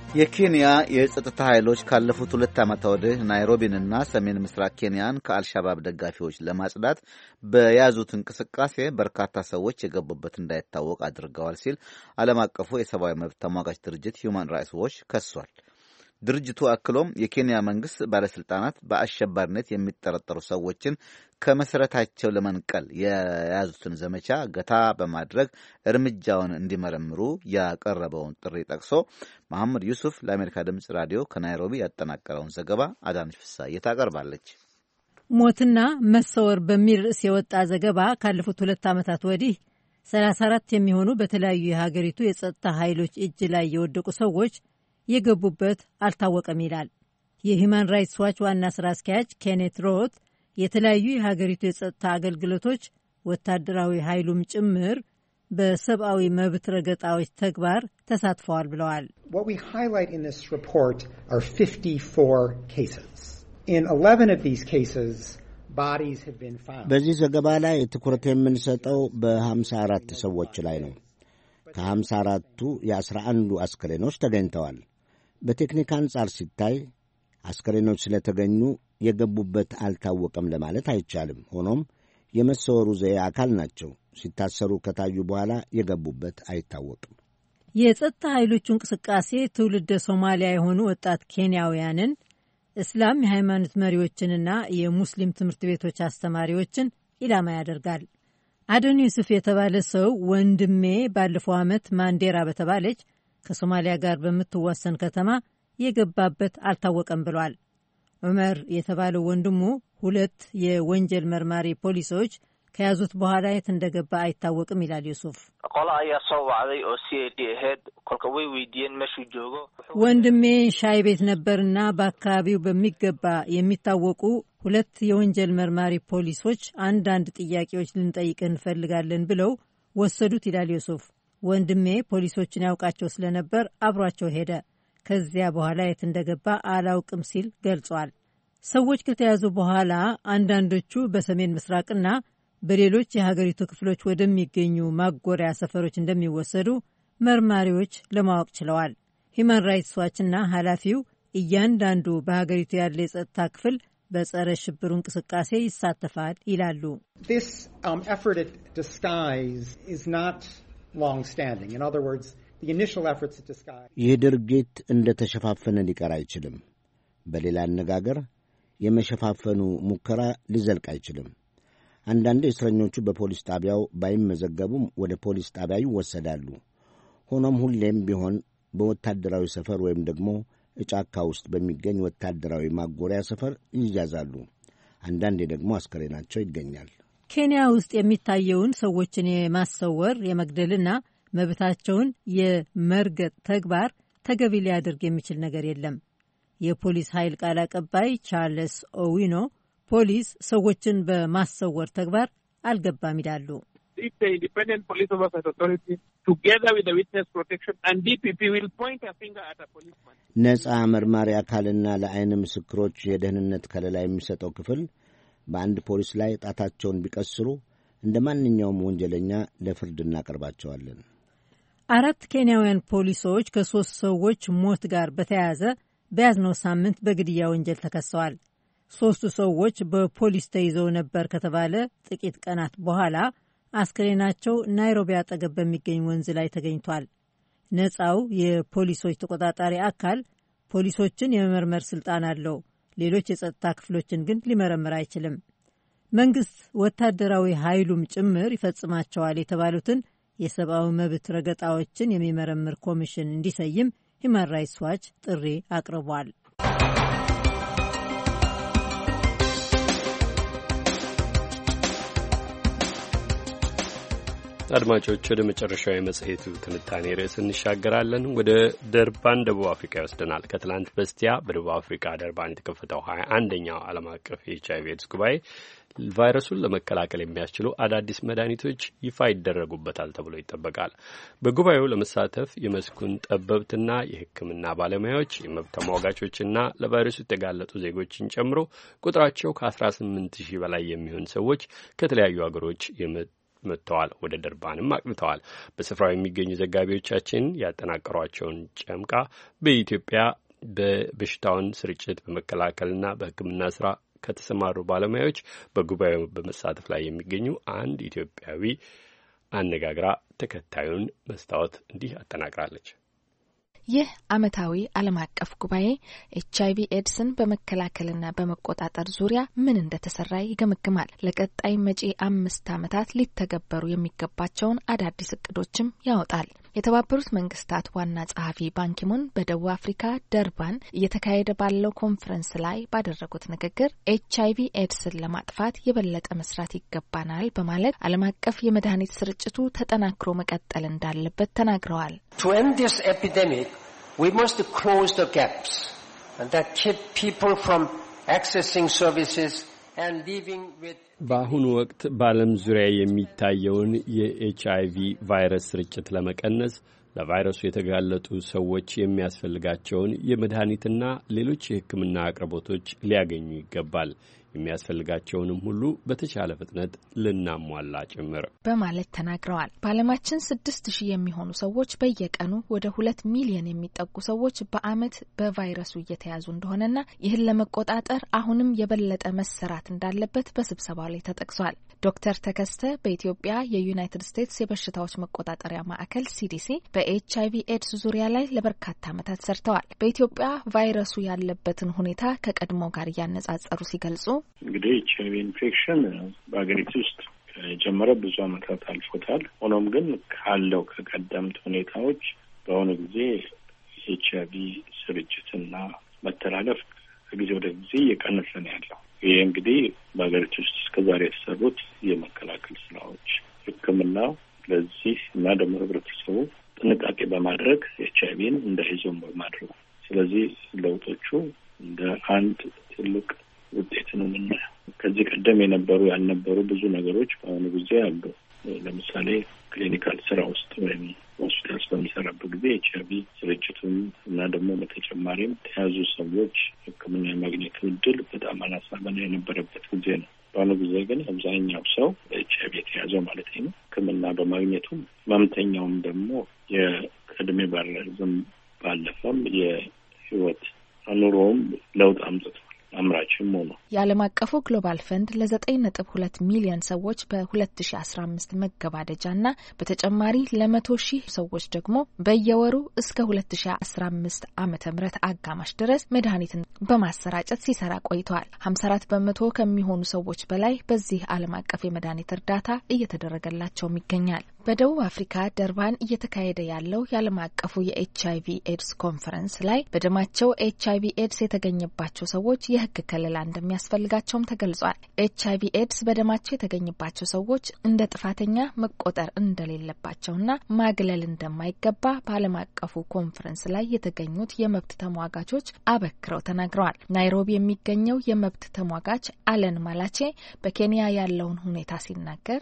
Speaker 3: የኬንያ የጸጥታ ኃይሎች ካለፉት 2 ዓመታት ወዲህ ናይሮቢንና ሰሜን ምስራቅ ኬንያን ከአልሻባብ ደጋፊዎች ለማጽዳት በያዙት እንቅስቃሴ በርካታ ሰዎች የገቡበት እንዳይታወቅ አድርገዋል ሲል ዓለም አቀፉ የሰብአዊ መብት ተሟጋች ድርጅት ሂውማን ራይትስ ዎች ከሷል። ድርጅቱ አክሎም የኬንያ መንግስት ባለስልጣናት በአሸባሪነት የሚጠረጠሩ ሰዎችን ከመሰረታቸው ለመንቀል የያዙትን ዘመቻ ገታ በማድረግ እርምጃውን እንዲመረምሩ ያቀረበውን ጥሪ ጠቅሶ መሐመድ ዩሱፍ ለአሜሪካ ድምፅ ራዲዮ ከናይሮቢ ያጠናቀረውን ዘገባ አዳነች ፍስሐዬ ታቀርባለች።
Speaker 18: ሞትና መሰወር በሚል ርዕስ የወጣ ዘገባ ካለፉት 2 ዓመታት ወዲህ 34 የሚሆኑ በተለያዩ የሀገሪቱ የጸጥታ ኃይሎች እጅ ላይ የወደቁ ሰዎች የገቡበት አልታወቀም ይላል። የሂውማን ራይትስ ዋች ዋና ስራ አስኪያጅ ኬኔት ሮት የተለያዩ የሀገሪቱ የጸጥታ አገልግሎቶች ወታደራዊ ኃይሉም ጭምር በሰብአዊ መብት ረገጣዎች ተግባር ተሳትፈዋል ብለዋል።
Speaker 19: What we highlight in this report are 54 cases. In 11 of these cases, bodies have been found.
Speaker 5: በዚህ ዘገባ ላይ ትኩረት የምንሰጠው በ54 ሰዎች ላይ ነው። ከ54ቱ የ11ዱ አስከሬኖች ተገኝተዋል። በቴክኒክ አንጻር ሲታይ አስከሬኖች ስለተገኙ የገቡበት አልታወቀም ለማለት አይቻልም። ሆኖም የመሰወሩ ዘዬ አካል ናቸው። ሲታሰሩ ከታዩ በኋላ የገቡበት አይታወቅም።
Speaker 18: የጸጥታ ኃይሎቹ እንቅስቃሴ ትውልደ ሶማሊያ የሆኑ ወጣት ኬንያውያንን፣ እስላም የሃይማኖት መሪዎችንና የሙስሊም ትምህርት ቤቶች አስተማሪዎችን ኢላማ ያደርጋል። አደን ዩሱፍ የተባለ ሰው ወንድሜ ባለፈው ዓመት ማንዴራ በተባለች ከሶማሊያ ጋር በምትዋሰን ከተማ የገባበት አልታወቀም ብሏል። ዑመር የተባለው ወንድሙ 2 የወንጀል መርማሪ ፖሊሶች ከያዙት በኋላ የት እንደገባ አይታወቅም ይላል ዩሱፍ። ወንድሜ ሻይ ቤት ነበርና በአካባቢው በሚገባ የሚታወቁ 2 የወንጀል መርማሪ ፖሊሶች አንዳንድ ጥያቄዎች ልንጠይቅ እንፈልጋለን ብለው ወሰዱት ይላል ዩሱፍ። ወንድሜ ፖሊሶችን ያውቃቸው ስለነበር አብሯቸው ሄደ። ከዚያ በኋላ የት እንደገባ አላውቅም ሲል ገልጿል። ሰዎች ከተያዙ በኋላ አንዳንዶቹ በሰሜን ምስራቅና በሌሎች የሀገሪቱ ክፍሎች ወደሚገኙ ማጎሪያ ሰፈሮች እንደሚወሰዱ መርማሪዎች ለማወቅ ችለዋል። ሂውማን ራይትስ ዋችና ኃላፊው እያንዳንዱ በሀገሪቱ ያለ የጸጥታ ክፍል በጸረ ሽብሩ እንቅስቃሴ ይሳተፋል ይላሉ።
Speaker 19: This effort at disguise is not long-standing. In other words, the initial efforts at disguise.
Speaker 5: ይህ ድርጊት እንደ ተሸፋፈነ ሊቀር አይችልም። በሌላ አነጋገር የመሸፋፈኑ ሙከራ ሊዘልቅ አይችልም። አንዳንድ እስረኞቹ በፖሊስ ጣቢያው ባይመዘገቡም ወደ ፖሊስ ጣቢያ ይወሰዳሉ። ሆኖም ሁሌም ቢሆን በወታደራዊ ሰፈር ወይም ደግሞ ጫካ ውስጥ በሚገኝ ወታደራዊ ማጎሪያ ሰፈር ይያዛሉ። አንዳንዴ ደግሞ አስከሬናቸው ይገኛል።
Speaker 18: ኬንያ ውስጥ የሚታየውን ሰዎችን የማሰወር የመግደልና መብታቸውን የመርገጥ ተግባር ተገቢ ሊያደርግ የሚችል ነገር የለም። የፖሊስ ኃይል ቃል አቀባይ ቻርልስ ኦዊኖ ፖሊስ ሰዎችን በማሰወር ተግባር አልገባም ይላሉ።
Speaker 5: ነጻ መርማሪ አካልና ለዓይን ምስክሮች የደህንነት ከለላ የሚሰጠው ክፍል በአንድ ፖሊስ ላይ ጣታቸውን ቢቀስሩ እንደ ማንኛውም ወንጀለኛ ለፍርድ እናቀርባቸዋለን።
Speaker 18: 4 ኬንያውያን ፖሊሶች ከ3 ሰዎች ሞት ጋር በተያያዘ በያዝነው ሳምንት በግድያ ወንጀል ተከሰዋል። 3 ሰዎች በፖሊስ ተይዘው ነበር ከተባለ ጥቂት ቀናት በኋላ አስክሬናቸው ናይሮቢ አጠገብ በሚገኝ ወንዝ ላይ ተገኝቷል። ነፃው የፖሊሶች ተቆጣጣሪ አካል ፖሊሶችን የመመርመር ስልጣን አለው። ሌሎች የጸጥታ ክፍሎችን ግን ሊመረምር አይችልም። መንግስት ወታደራዊ ኃይሉም ጭምር ይፈጽማቸዋል የተባሉትን የሰብአዊ መብት ረገጣዎችን የሚመረምር ኮሚሽን እንዲሰይም ሂውማን ራይትስ ዋች ጥሪ አቅርቧል።
Speaker 1: አድማጮች ወደ መጨረሻው የመጽሔቱ ትንታኔ ርዕስ እንሻገራለን። ወደ ደርባን ደቡብ አፍሪካ ይወስደናል። ከትላንት በስቲያ በደቡብ አፍሪካ ደርባን የተከፈተው 21ኛው ዓለም አቀፍ የኤችአይቪ ኤድስ ጉባኤ ቫይረሱን ለመከላከል የሚያስችሉ አዳዲስ መድኃኒቶች ይፋ ይደረጉበታል ተብሎ ይጠበቃል። በጉባኤው ለመሳተፍ የመስኩን ጠበብትና የሕክምና ባለሙያዎች፣ የመብት ተሟጋቾችና ለቫይረሱ የተጋለጡ ዜጎችን ጨምሮ ቁጥራቸው ከ18,000 በላይ የሚሆን ሰዎች ከተለያዩ ሀገሮች መጥተዋል። ወደ ደርባንም አቅንተዋል። በስፍራው የሚገኙ ዘጋቢዎቻችን ያጠናቀሯቸውን ጨምቃ በኢትዮጵያ በበሽታውን ስርጭት በመከላከልና በሕክምና ስራ ከተሰማሩ ባለሙያዎች በጉባኤው በመሳተፍ ላይ የሚገኙ አንድ ኢትዮጵያዊ አነጋግራ ተከታዩን መስታወት እንዲህ አጠናቅራለች።
Speaker 20: ይህ ዓመታዊ ዓለም አቀፍ ጉባኤ ኤችአይቪ ኤድስን በመከላከልና በመቆጣጠር ዙሪያ ምን እንደተሰራ ይገመግማል። ለቀጣይ መጪ 5 ዓመታት ሊተገበሩ የሚገባቸውን አዳዲስ እቅዶችም ያወጣል። የተባበሩት መንግስታት ዋና ጸሐፊ ባንኪሙን በደቡብ አፍሪካ ደርባን እየተካሄደ ባለው ኮንፈረንስ ላይ ባደረጉት ንግግር ኤችአይቪ ኤድስን ለማጥፋት የበለጠ መስራት ይገባናል በማለት ዓለም አቀፍ የመድኃኒት ስርጭቱ ተጠናክሮ መቀጠል እንዳለበት ተናግረዋል።
Speaker 21: To end this epidemic, we must close the gaps that keep people from accessing services and living with
Speaker 1: በአሁኑ ወቅት በዓለም ዙሪያ የሚታየውን የኤችአይቪ ቫይረስ ስርጭት ለመቀነስ ለቫይረሱ የተጋለጡ ሰዎች የሚያስፈልጋቸውን የመድኃኒትና ሌሎች የሕክምና አቅርቦቶች ሊያገኙ ይገባል። የሚያስፈልጋቸውንም ሁሉ በተቻለ ፍጥነት ልናሟላ ጭምር
Speaker 20: በማለት ተናግረዋል። በዓለማችን 6000 የሚሆኑ ሰዎች በየቀኑ ወደ 2 ሚሊዮን የሚጠጉ ሰዎች በአመት በቫይረሱ እየተያዙ እንደሆነና ይህን ለመቆጣጠር አሁንም የበለጠ መሰራት እንዳለበት በስብሰባው ላይ ተጠቅሷል። ዶክተር ተከስተ በኢትዮጵያ የዩናይትድ ስቴትስ የበሽታዎች መቆጣጠሪያ ማዕከል ሲዲሲ በኤችአይቪ ኤድስ ዙሪያ ላይ ለበርካታ ዓመታት ሰርተዋል። በኢትዮጵያ ቫይረሱ ያለበትን ሁኔታ ከቀድሞ ጋር እያነጻጸሩ ሲገልጹ
Speaker 22: እንግዲህ ኤችአይቪ ኢንፌክሽን በአገሪቱ ውስጥ ከጀመረ ብዙ ዓመታት አልፎታል። ሆኖም ግን ካለው ከቀደምት ሁኔታዎች በአሁኑ ጊዜ ኤችአይቪ ስርጭትና መተላለፍ ከጊዜ ወደ ጊዜ እየቀነሰ ነው ያለው። ይሄ እንግዲህ በአገሪቱ ውስጥ እስከዛሬ የተሰሩት የመከላከል ስራዎች፣ ሕክምናው ለዚህ እና ደግሞ ህብረተሰቡ ጥንቃቄ በማድረግ ኤችአይቪን እንዳይዞም በማድረግ ስለዚህ ለውጦቹ እንደ አንድ ትልቅ ውጤት ነው የምናየው። ከዚህ ቀደም የነበሩ ያልነበሩ ብዙ ነገሮች በአሁኑ ጊዜ አሉ። ለምሳሌ ክሊኒካል ስራ ውስጥ ወይም ሆስፒታል በሚሰራበት ጊዜ ኤችአይቪ ስርጭቱን እና ደግሞ በተጨማሪም ተያዙ ሰዎች ሕክምና የማግኘት እድል በጣም አናሳ የነበረበት ጊዜ ነው። በአሁኑ ጊዜ ግን አብዛኛው ሰው ኤችአይቪ የተያዘው ማለት ነው ሕክምና በማግኘቱ ህመምተኛውም ደግሞ የእድሜ ባለፈም የህይወት ኑሮውም ለውጥ አምጥቷል። አምራችም ሆኖ
Speaker 20: የዓለም አቀፉ ግሎባል ፈንድ ለ9.2 ሚሊዮን ሰዎች በ2015 መገባደጃና በተጨማሪ ለ100,000 ሰዎች ደግሞ በየወሩ እስከ 2015 ዓመተ ምህረት አጋማሽ ድረስ መድኃኒትን በማሰራጨት ሲሰራ ቆይተዋል። 54 በመቶ ከሚሆኑ ሰዎች በላይ በዚህ ዓለም አቀፍ የመድኃኒት እርዳታ እየተደረገላቸውም ይገኛል። በደቡብ አፍሪካ ደርባን እየተካሄደ ያለው የዓለም አቀፉ የኤችአይቪ ኤድስ ኮንፈረንስ ላይ በደማቸው ኤችአይቪ ኤድስ የተገኘባቸው ሰዎች የሕግ ከለላ እንደሚያስፈልጋቸውም ተገልጿል። ኤችአይቪ ኤድስ በደማቸው የተገኘባቸው ሰዎች እንደ ጥፋተኛ መቆጠር እንደሌለባቸውና ማግለል እንደማይገባ በዓለም አቀፉ ኮንፈረንስ ላይ የተገኙት የመብት ተሟጋቾች አበክረው ተናግረዋል። ናይሮቢ የሚገኘው የመብት ተሟጋች አለን ማላቼ በኬንያ ያለውን ሁኔታ ሲናገር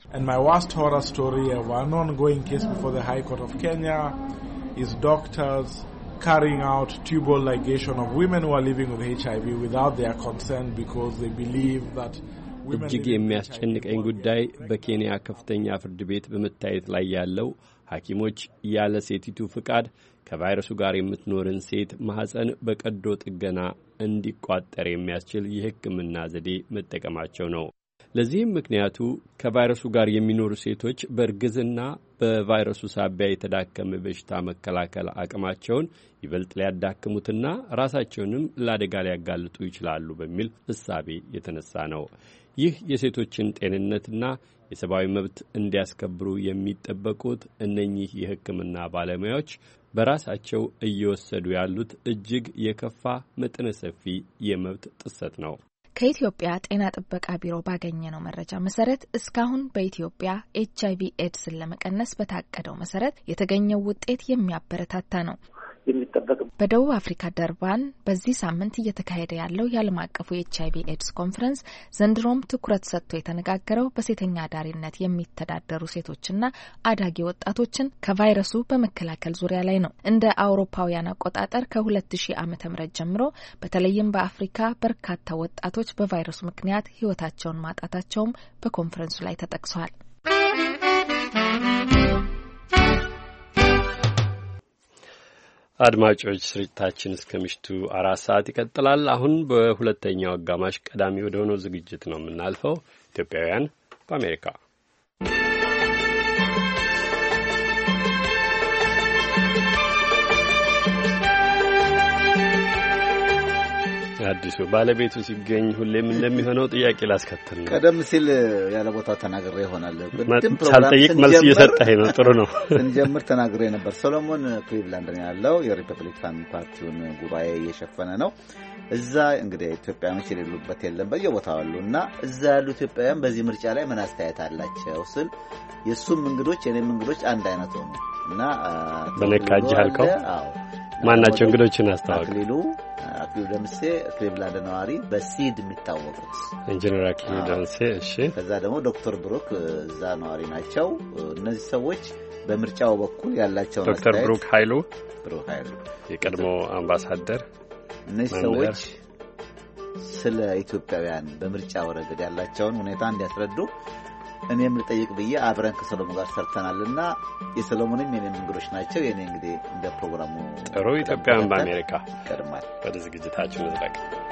Speaker 23: an ongoing case before the High Court of Kenya is doctors carrying out tubal ligation of women who are living with HIV without their consent because they believe that
Speaker 1: እጅግ የሚያስጨንቀኝ ጉዳይ በኬንያ ከፍተኛ ፍርድ ቤት በመታየት ላይ ያለው ሐኪሞች ያለ ሴቲቱ ፍቃድ ከቫይረሱ ጋር የምትኖርን ሴት ማህፀን በቀዶ ጥገና እንዲቋጠር የሚያስችል የሕክምና ዘዴ መጠቀማቸው ነው። ለዚህም ምክንያቱ ከቫይረሱ ጋር የሚኖሩ ሴቶች በእርግዝና በቫይረሱ ሳቢያ የተዳከመ በሽታ መከላከል አቅማቸውን ይበልጥ ሊያዳክሙትና ራሳቸውንም ለአደጋ ሊያጋልጡ ይችላሉ በሚል እሳቤ የተነሳ ነው። ይህ የሴቶችን ጤንነትና የሰብአዊ መብት እንዲያስከብሩ የሚጠበቁት እነኚህ የሕክምና ባለሙያዎች በራሳቸው እየወሰዱ ያሉት እጅግ የከፋ መጠነ ሰፊ የመብት ጥሰት ነው።
Speaker 20: ከኢትዮጵያ ጤና ጥበቃ ቢሮ ባገኘነው መረጃ መሰረት እስካሁን በኢትዮጵያ ኤችአይቪ ኤድስን ለመቀነስ በታቀደው መሰረት የተገኘው ውጤት የሚያበረታታ ነው። በደቡብ አፍሪካ ደርባን በዚህ ሳምንት እየተካሄደ ያለው የዓለም አቀፉ የኤችአይቪ ኤድስ ኮንፈረንስ ዘንድሮም ትኩረት ሰጥቶ የተነጋገረው በሴተኛ አዳሪነት የሚተዳደሩ ሴቶችና አዳጊ ወጣቶችን ከቫይረሱ በመከላከል ዙሪያ ላይ ነው። እንደ አውሮፓውያን አቆጣጠር ከ2000 ዓመተ ምህረት ጀምሮ በተለይም በአፍሪካ በርካታ ወጣቶች በቫይረሱ ምክንያት ሕይወታቸውን ማጣታቸውም በኮንፈረንሱ ላይ ተጠቅሷል።
Speaker 1: አድማጮች ስርጭታችን እስከ ምሽቱ 4 ሰዓት ይቀጥላል። አሁን በሁለተኛው አጋማሽ ቀዳሚ ወደ ሆነው ዝግጅት ነው የምናልፈው። ኢትዮጵያውያን በአሜሪካ አዲሱ ባለቤቱ ሲገኝ ሁሌም እንደሚሆነው ጥያቄ ላስከተል ነው።
Speaker 3: ቀደም ሲል ያለ ቦታው ተናግሬ ይሆናል።
Speaker 1: ሳልጠይቅ መልስ እየሰጠህ ነው። ጥሩ ነው።
Speaker 3: እንጀምር ተናግሬ ነበር። ሶሎሞን ክሊቭላንድ ነው ያለው። የሪፐብሊካን ፓርቲውን ጉባኤ እየሸፈነ ነው። እዛ እንግዲህ ኢትዮጵያኖች የሌሉበት የለም፣ በየቦታው አሉ እና እዛ ያሉ ኢትዮጵያውያን በዚህ ምርጫ ላይ ምን አስተያየት አላቸው ስል የእሱም እንግዶች የኔም እንግዶች አንድ አይነት ሆኑ እና
Speaker 1: በነካጅ አልከው። ማናቸው እንግዶችን አስተዋወቅ?
Speaker 3: አክሊሉ ደምሴ ክሊቭላንድ ነዋሪ በሲድ የሚታወቁት
Speaker 1: ኢንጂነር አክሊሉ ደምሴ። እሺ። ከዛ
Speaker 3: ደግሞ ዶክተር ብሩክ እዛ ነዋሪ ናቸው። እነዚህ ሰዎች በምርጫው በኩል ያላቸው
Speaker 1: ዶክተር ብሩክ ኃይሉ
Speaker 3: የቀድሞ
Speaker 1: አምባሳደር።
Speaker 3: እነዚህ ሰዎች ስለ ኢትዮጵያውያን በምርጫው ረገድ ያላቸውን ሁኔታ እንዲያስረዱ እኔም ልጠይቅ ብዬ አብረን ከሰሎሞን ጋር ሰርተናልና የሰሎሞንም የኔም እንግዶች ናቸው። የኔ እንግዲህ እንደ ፕሮግራሙ
Speaker 1: ጥሩ ኢትዮጵያውያን በአሜሪካ
Speaker 3: ቀድማል
Speaker 1: ወደ ዝግጅታችን እንዝለቅ።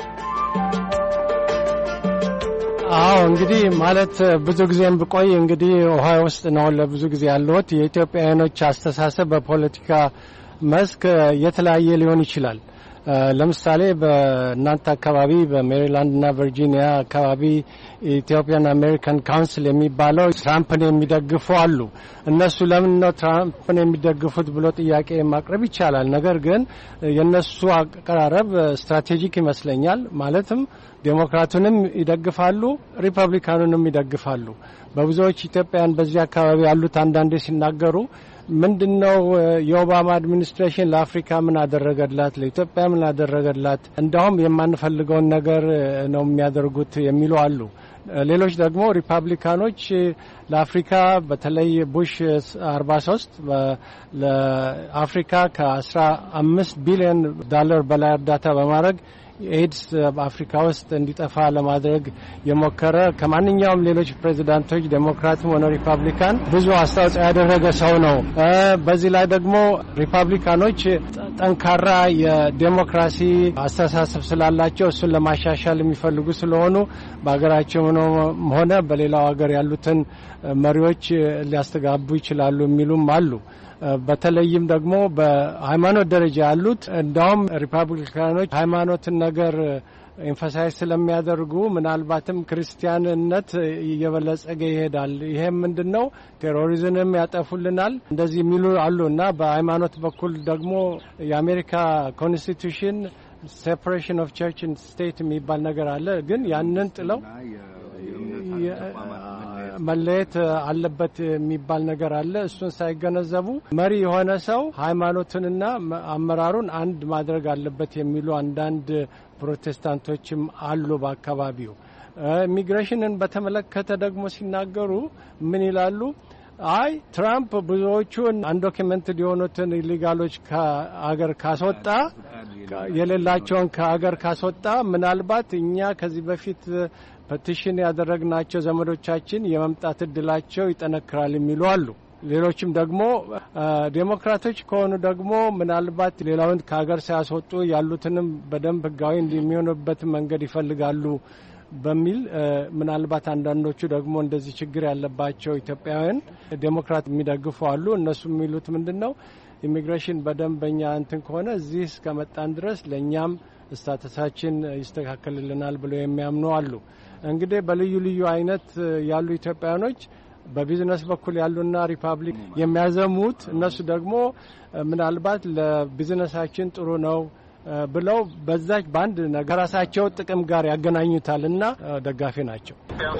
Speaker 2: አዎ እንግዲህ ማለት ብዙ ጊዜም ብቆይ እንግዲህ ኦሃዮ ውስጥ ነው ለብዙ ጊዜ ያለሁት። የኢትዮጵያውያኖች አስተሳሰብ በፖለቲካ መስክ የተለያየ ሊሆን ይችላል። ለምሳሌ በእናንተ አካባቢ በሜሪላንድና ቨርጂኒያ አካባቢ ኢትዮጵያን አሜሪካን ካውንስል የሚባለው ትራምፕን የሚደግፉ አሉ። እነሱ ለምን ነው ትራምፕን የሚደግፉት ብሎ ጥያቄ ማቅረብ ይቻላል። ነገር ግን የነሱ አቀራረብ ስትራቴጂክ ይመስለኛል። ማለትም ዴሞክራቱንም ይደግፋሉ፣ ሪፐብሊካኑንም ይደግፋሉ። በብዙዎች ኢትዮጵያን በዚህ አካባቢ ያሉት አንዳንዴ ሲናገሩ ምንድነው የኦባማ አድሚኒስትሬሽን ለአፍሪካ ምን አደረገላት፣ ለኢትዮጵያ ምን አደረገላት፣ እንደውም የማንፈልገውን ነገር ነው የሚያደርጉት የሚሉ አሉ። ሌሎች ደግሞ ሪፐብሊካኖች ለአፍሪካ በተለይ ቡሽ 43 ለአፍሪካ ከ15 ቢሊዮን ዶላር በላይ እርዳታ በማድረግ ኤድስ በአፍሪካ ውስጥ እንዲጠፋ ለማድረግ የሞከረ ከማንኛውም ሌሎች ፕሬዚዳንቶች ዴሞክራትም ሆነ ሪፐብሊካን ብዙ አስተዋጽኦ ያደረገ ሰው ነው። በዚህ ላይ ደግሞ ሪፐብሊካኖች ጠንካራ የዴሞክራሲ አስተሳሰብ ስላላቸው እሱን ለማሻሻል የሚፈልጉ ስለሆኑ በሀገራቸውም ሆነ በሌላው ሀገር ያሉትን መሪዎች ሊያስተጋቡ ይችላሉ የሚሉም አሉ። በተለይም ደግሞ በሃይማኖት ደረጃ ያሉት እንደውም ሪፐብሊካኖች ሃይማኖትን ነገር ኤምፋሳይዝ ስለሚያደርጉ ምናልባትም ክርስቲያንነት እየበለጸገ ይሄዳል፣ ይሄም ምንድነው ቴሮሪዝምም ያጠፉልናል እንደዚህ የሚሉ አሉና በሃይማኖት በኩል ደግሞ የአሜሪካ ኮንስቲቱሽን ሴፐሬሽን ኦፍ ቸርች ኤንድ ስቴት የሚባል ነገር አለ። ግን ያንን ጥለው መለየት አለበት የሚባል ነገር አለ። እሱን ሳይገነዘቡ መሪ የሆነ ሰው ሃይማኖትንና አመራሩን አንድ ማድረግ አለበት የሚሉ አንዳንድ ፕሮቴስታንቶችም አሉ በአካባቢው። ኢሚግሬሽንን በተመለከተ ደግሞ ሲናገሩ ምን ይላሉ? አይ ትራምፕ ብዙዎቹን አንዶኪመንትድ የሆኑትን ኢሊጋሎች ከአገር ካስወጣ የሌላቸውን ከአገር ካስወጣ ምናልባት እኛ ከዚህ በፊት ፔቲሽን ያደረግናቸው ዘመዶቻችን የመምጣት እድላቸው ይጠነክራል የሚሉ አሉ። ሌሎችም ደግሞ ዴሞክራቶች ከሆኑ ደግሞ ምናልባት ሌላውን ከሀገር ሳያስወጡ ያሉትንም በደንብ ህጋዊ እንደሚሆኑበት መንገድ ይፈልጋሉ በሚል ምናልባት አንዳንዶቹ ደግሞ እንደዚህ ችግር ያለባቸው ኢትዮጵያውያን ዴሞክራት የሚደግፉ አሉ። እነሱ የሚሉት ምንድነው ኢሚግሬሽን በደንበኛ እንትን ከሆነ እዚህ እስከመጣን ድረስ ለኛም ስታተሳችን ይስተካከልልናል ብለው የሚያምኑ አሉ። እንግዲህ በልዩ ልዩ አይነት ያሉ ኢትዮጵያውያኖች በቢዝነስ በኩል ያሉና ሪፐብሊክ የሚያዘሙት እነሱ ደግሞ ምናልባት ለቢዝነሳችን ጥሩ ነው ብለው በዛች ባንድ ነገር ራሳቸው ጥቅም ጋር ያገናኙታልና ደጋፊ ናቸው።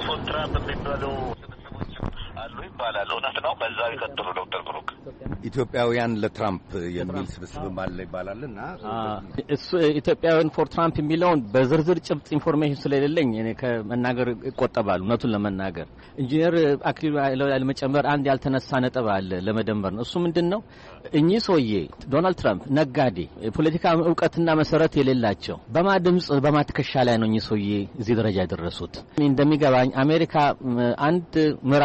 Speaker 4: አሉ ይባላል። እውነት ነው። በዛው ይቀጥሉ ዶክተር ብሩክ።
Speaker 5: ኢትዮጵያውያን ለትራምፕ የሚል ስብስብ አለ ይባላልና
Speaker 8: እሱ ኢትዮጵያውያን ፎር ትራምፕ የሚለውን በዝርዝር ጭብጥ ኢንፎርሜሽን ስለሌለኝ እኔ ከመናገር እቆጠባለሁ። እውነቱን ለመናገር ኢንጂነር አክሊሉ ለመጨመር አንድ ያልተነሳ ነጥብ አለ ለመደመር ነው። እሱ ምንድነው? እኚህ ሰውዬ ዶናልድ ትራምፕ ነጋዴ፣ የፖለቲካ ዕውቀትና መሰረት የሌላቸው በማድምጽ በማትከሻ ላይ ነው እኚህ ሰውዬ እዚህ ደረጃ ያደረሱት። እንደሚገባኝ አሜሪካ አንድ ምዕራፍ ላይ ደርሳ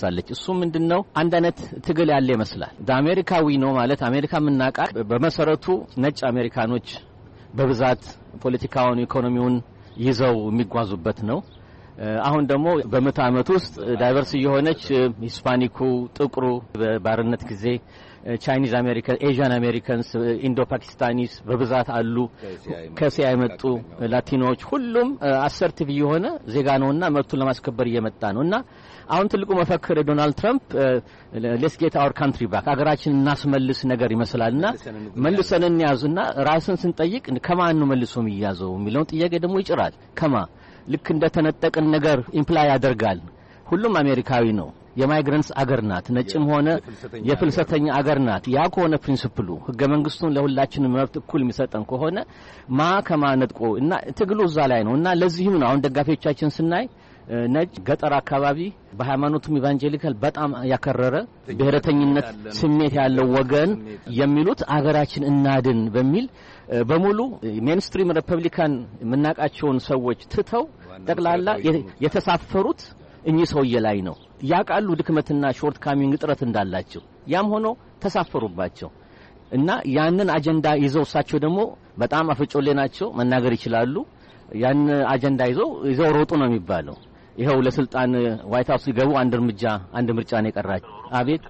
Speaker 8: ታነሳለች። እሱ ምንድነው አንድ አይነት ትግል ያለ ይመስላል። አሜሪካዊ ነው ማለት አሜሪካ የምናውቃት በመሰረቱ ነጭ አሜሪካኖች በብዛት ፖለቲካውን ኢኮኖሚውን ይዘው የሚጓዙበት ነው። አሁን ደግሞ በመቶ ዓመት ውስጥ ዳይቨርስ የሆነች ሂስፓኒኩ፣ ጥቁሩ በባርነት ጊዜ ቻይኒዝ አሜሪካን፣ ኤዥያን አሜሪካንስ፣ ኢንዶ ፓኪስታኒስ በብዛት አሉ። ከእስያ የመጡ ላቲኖች ሁሉም አሰርቲቭ የሆነ ዜጋ ነውና መብቱን ለማስከበር እየመጣ ነውና አሁን ትልቁ መፈክር ዶናልድ ትራምፕ ሌትስ ጌት አወር ካንትሪ ባክ አገራችንን እናስመልስ ነገር ይመስላልና መልሰን እንያዝና ራስን ስንጠይቅ ከማን ነው መልሶ የሚያዘው የሚለውን ጥያቄ ደግሞ ይጭራል። ከማ ልክ እንደተነጠቀን ነገር ኢምፕላይ ያደርጋል። ሁሉም አሜሪካዊ ነው። የማይግራንትስ አገር ናት። ነጭም ሆነ የፍልሰተኛ አገር ናት። ያ ከሆነ ፕሪንሲፕሉ ህገ መንግስቱን ለሁላችንም መብት እኩል የሚሰጠን ከሆነ ከማ ነጥቆ እና ትግሉ እዛ ላይ ነው እና ለዚህም ነው አሁን ደጋፊዎቻችን ስናይ ነጭ ገጠር አካባቢ በሃይማኖቱም ኢቫንጀሊካል በጣም ያከረረ ብሔረተኝነት ስሜት ያለው ወገን የሚሉት አገራችን እናድን በሚል በሙሉ ሜንስትሪም ሪፐብሊካን የምናቃቸውን ሰዎች ትተው ጠቅላላ የተሳፈሩት እኚህ ሰውዬ ላይ ነው። ያቃሉ ድክመትና ሾርት ካሚንግ ጥረት እንዳላቸው ያም ሆኖ ተሳፈሩባቸው እና ያንን አጀንዳ ይዘው እሳቸው ደግሞ በጣም አፈጮሌ ናቸው፣ መናገር ይችላሉ። ያን አጀንዳ ይዘው ሮጡ ነው የሚባለው። ይሄው ለስልጣን ዋይት ሃውስ ሲገቡ አንድ ምርጫ ነው የቀራቸው። አቤት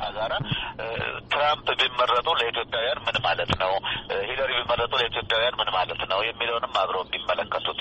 Speaker 4: ትራምፕ ቢመረጡ ለኢትዮጵያውያን ምን ማለት ነው፣ ሂለሪ ቢመረጡ ለኢትዮጵያውያን ምን ማለት ነው የሚለውንም አብረው ቢመለከቱት።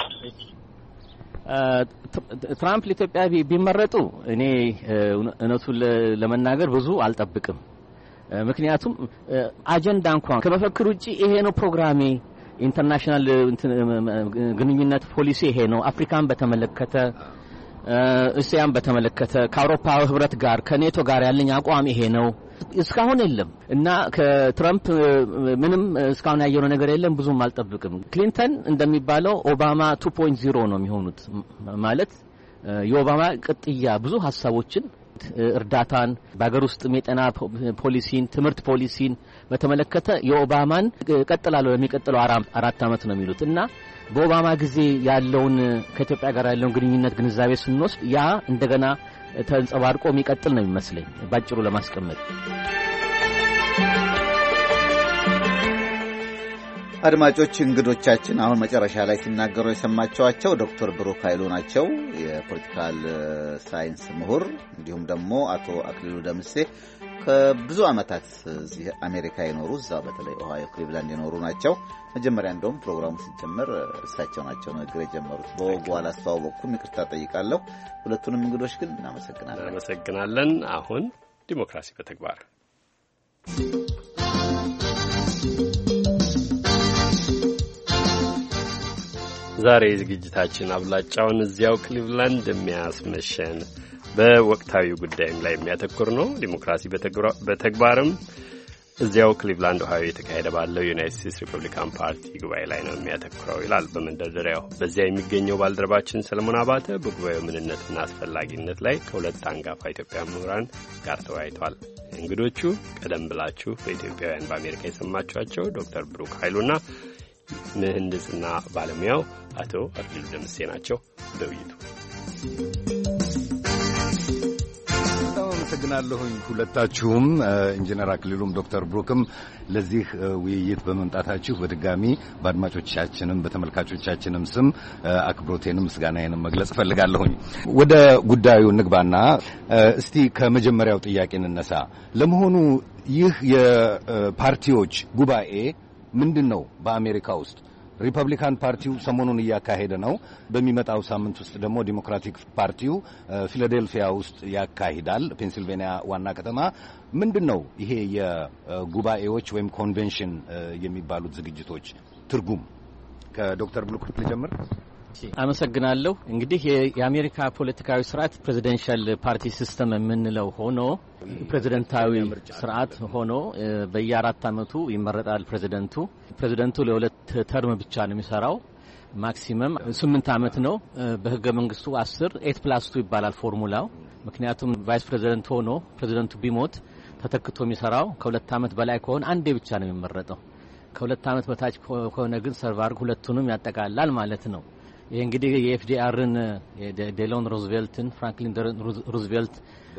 Speaker 8: ትራምፕ ለኢትዮጵያ ቢመረጡ እኔ እውነቱን ለመናገር ብዙ አልጠብቅም። ምክንያቱም አጀንዳ እንኳን ከመፈክር ውጪ ይሄ ነው ፕሮግራሜ፣ ኢንተርናሽናል ግንኙነት ፖሊሲ ይሄ ነው፣ አፍሪካን በተመለከተ እስያን በተመለከተ ከአውሮፓ ህብረት ጋር ከኔቶ ጋር ያለኝ አቋም ይሄ ነው እስካሁን የለም እና ከትራምፕ ምንም እስካሁን ያየነው ነገር የለም። ብዙም አልጠብቅም። ክሊንተን እንደሚባለው ኦባማ 2.0 ነው የሚሆኑት ማለት የኦባማ ቅጥያ ብዙ ሐሳቦችን እርዳታን በአገር ውስጥ የጤና ፖሊሲን ትምህርት ፖሊሲን በተመለከተ የኦባማን ቀጥላለው የሚቀጥለው 4 አመት ነው የሚሉት እና በኦባማ ጊዜ ያለውን ከኢትዮጵያ ጋር ያለውን ግንኙነት ግንዛቤ ስንወስድ ያ እንደገና ተንጸባርቆ የሚቀጥል ነው የሚመስለኝ ባጭሩ ለማስቀመጥ።
Speaker 3: አድማጮች እንግዶቻችን አሁን መጨረሻ ላይ ሲናገሩ የሰማችኋቸው ዶክተር ብሩክ ኃይሉ ናቸው፣ የፖለቲካል ሳይንስ ምሁር፣ እንዲሁም ደግሞ አቶ አክሊሉ ደምሴ ከብዙ ዓመታት እዚህ አሜሪካ የኖሩ እዛው በተለይ ኦሃዮ ክሊቭላንድ የኖሩ ናቸው። መጀመሪያ እንደውም ፕሮግራሙ ሲጀመር እሳቸው ናቸው ንግግር የጀመሩት። በወጉ አላስተዋወቅኩም፣ ይቅርታ ጠይቃለሁ። ሁለቱንም እንግዶች ግን
Speaker 1: እናመሰግናለን። አሁን ዲሞክራሲ በተግባር ዛሬ ዝግጅታችን አብላጫውን እዚያው ክሊቭላንድ የሚያስመሸን በወቅታዊ ጉዳይም ላይ የሚያተኩር ነው። ዲሞክራሲ በተግባርም እዚያው ክሊቭላንድ ኦሃዮ የተካሄደ ባለው ዩናይትድ ስቴትስ ሪፐብሊካን ፓርቲ ጉባኤ ላይ ነው የሚያተኩረው ይላል በመንደርደሪያው። በዚያ የሚገኘው ባልደረባችን ሰለሞን አባተ በጉባኤው ምንነትና አስፈላጊነት ላይ ከሁለት አንጋፋ ኢትዮጵያ ምሁራን ጋር ተወያይቷል። እንግዶቹ ቀደም ብላችሁ በኢትዮጵያውያን በአሜሪካ የሰማችኋቸው ዶክተር ብሩክ ኃይሉና ምህንድስና ባለሙያው አቶ አክሊሉ ደምሴ ናቸው። በውይይቱ
Speaker 7: አመሰግናለሁኝ ሁለታችሁም ኢንጂነር አክሊሉም ዶክተር ብሩክም ለዚህ ውይይት በመምጣታችሁ በድጋሚ በአድማጮቻችንም በተመልካቾቻችንም ስም አክብሮቴንም ምስጋናዬንም መግለጽ እፈልጋለሁኝ። ወደ ጉዳዩ እንግባና እስቲ ከመጀመሪያው ጥያቄ እንነሳ። ለመሆኑ ይህ የፓርቲዎች ጉባኤ ምንድን ነው? በአሜሪካ ውስጥ ሪፐብሊካን ፓርቲው ሰሞኑን እያካሄደ ነው። በሚመጣው ሳምንት ውስጥ ደግሞ ዲሞክራቲክ ፓርቲው ፊላዴልፊያ ውስጥ ያካሂዳል፣ ፔንሲልቬኒያ ዋና ከተማ። ምንድን ነው ይሄ የጉባኤዎች ወይም ኮንቬንሽን የሚባሉት ዝግጅቶች ትርጉም? ከዶክተር ብሩክ ልጀምር።
Speaker 8: አመሰግናለሁ። እንግዲህ የአሜሪካ ፖለቲካዊ ስርዓት ፕሬዚደንሻል ፓርቲ ሲስተም የምንለው ሆኖ ፕሬዚደንታዊ ስርዓት ሆኖ በየ4 አመቱ ይመረጣል ፕሬዚደንቱ ለሁለት ተርም ብቻ ነው የሚሰራው። ማክሲመም 8 አመት ነው። በህገ መንግስቱ 8+2 ይባላል ፎርሙላው። ምክንያቱም ቫይስ ፕሬዚደንት ሆኖ ፕሬዚደንቱ ቢሞት ተተክቶ የሚሰራው ከ2 አመት በላይ ከሆነ አንዴ ብቻ ነው የሚመረጠው። ከ2 አመት በታች ከሆነ ግን ሰርቫር ሁለቱንም ያጠቃልላል ማለት ነው። ይሄ እንግዲህ የኤፍዲአርን ዴሎን ሩዝቬልትን ፍራንክሊን ሩዝቬልት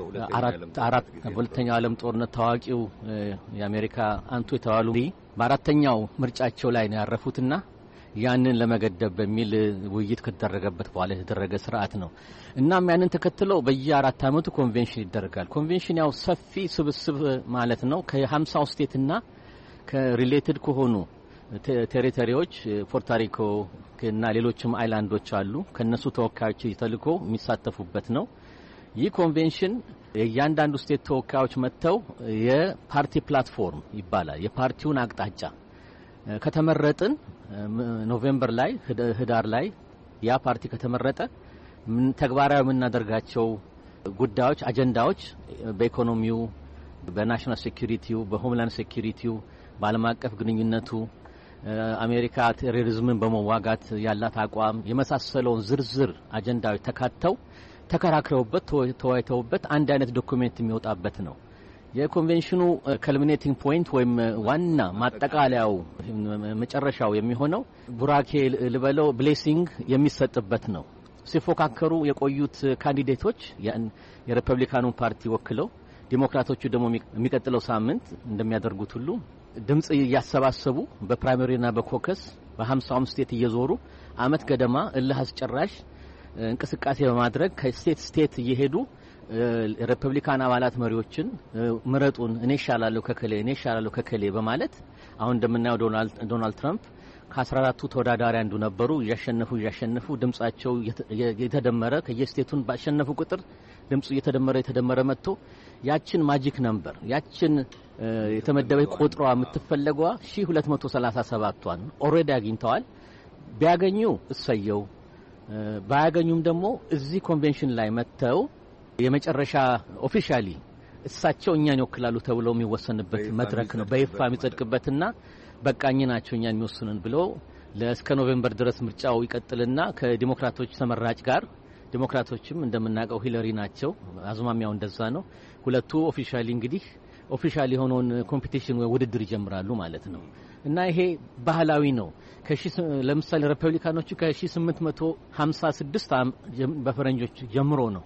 Speaker 8: በሁለተኛው ዓለም ጦርነት ታዋቂው የአሜሪካ አንቱ የተባሉ በአራተኛው ምርጫቸው ላይ ነው ያረፉትና ያንን ለመገደብ በሚል ውይይት ከተደረገበት በኋላ የተደረገ ስርዓት ነው። እናም ያንን ተከትለው በየ4 ዓመቱ ኮንቬንሽን ይደረጋል። ኮንቬንሽን ያው ሰፊ ስብስብ ማለት ነው። ከ50 ስቴትና ከሪሌትድ ከሆኑ ቴሪቶሪዎች ፖርቶሪኮ እና ሌሎችም አይላንዶች አሉ። ከነሱ ተወካዮች ተልኮ የሚሳተፉበት ነው። ይህ ኮንቬንሽን የእያንዳንዱ ስቴት ተወካዮች መጥተው የፓርቲ ፕላትፎርም ይባላል የፓርቲውን አቅጣጫ ከተመረጥን ኖቬምበር ላይ ህዳር ላይ ያ ፓርቲ ከተመረጠ ተግባራዊ የምናደርጋቸው ጉዳዮች አጀንዳዎች በኢኮኖሚው፣ በናሽናል ሴኩሪቲው፣ በሆምላንድ ሴኩሪቲው፣ በዓለም አቀፍ ግንኙነቱ አሜሪካ ቴሮሪዝምን በመዋጋት ያላት አቋም የመሳሰለውን ዝርዝር አጀንዳዎች ተካተው ተከራክረውበት ተወያይተውበት አንድ አይነት ዶክመንት የሚወጣበት ነው። የኮንቬንሽኑ ካልሚኔቲንግ ፖይንት ወይም ዋና ማጠቃለያው መጨረሻው የሚሆነው ቡራኬ ልበለው ብሌሲንግ የሚሰጥበት ነው። ሲፎካከሩ የቆዩት ካንዲዴቶች የሪፐብሊካኑን ፓርቲ ወክለው ዲሞክራቶቹ ደግሞ የሚቀጥለው ሳምንት እንደሚያደርጉት ሁሉ ድምጽ እያሰባሰቡ በፕራይመሪና በኮከስ በ50 ስቴት እየዞሩ አመት ገደማ እልህ አስጨራሽ እንቅስቃሴ በማድረግ ከስቴት ስቴት እየሄዱ ሪፐብሊካን አባላት መሪዎችን ምረጡን እኔ ሻላለሁ ከከሌ በማለት አሁን እንደምናየው ዶናልድ ትራምፕ ከ14ቱ ተወዳዳሪ አንዱ ነበሩ። ያሸነፉ ድምጻቸው የተደመረ ከየስቴቱን ባሸነፉ ቁጥር ድምጹ የተደመረ መጥቶ ያችን ማጂክ ነምበር ያችን የተመደበች ቁጥሯ የምትፈለጓ 1237ቷን ኦሬዲ አግኝተዋል። ቢያገኙ እሰየው፣ ባያገኙም ደግሞ እዚህ ኮንቬንሽን ላይ መጥተው የመጨረሻ ኦፊሻሊ እሳቸው እኛን ይወክላሉ ተብለው የሚወሰንበት መድረክ ነው። በይፋ የሚጸድቅበትና በቃኝ ናቸው እኛን የሚወስኑን ብለው ለእስከ ኖቬምበር ድረስ ምርጫው ይቀጥልና ከዲሞክራቶች ተመራጭ ጋር ዲሞክራቶችም እንደምናውቀው ሂለሪ ናቸው። አዝማሚያው እንደዛ ነው። ሁለቱ ኦፊሻሊ የሆነውን ኮምፒቲሽን ወይ ውድድር ይጀምራሉ ማለት ነው። እና ይሄ ባህላዊ ነው። ለምሳሌ ሪፐብሊካኖቹ ከ1856 በፈረንጆች ጀምሮ ነው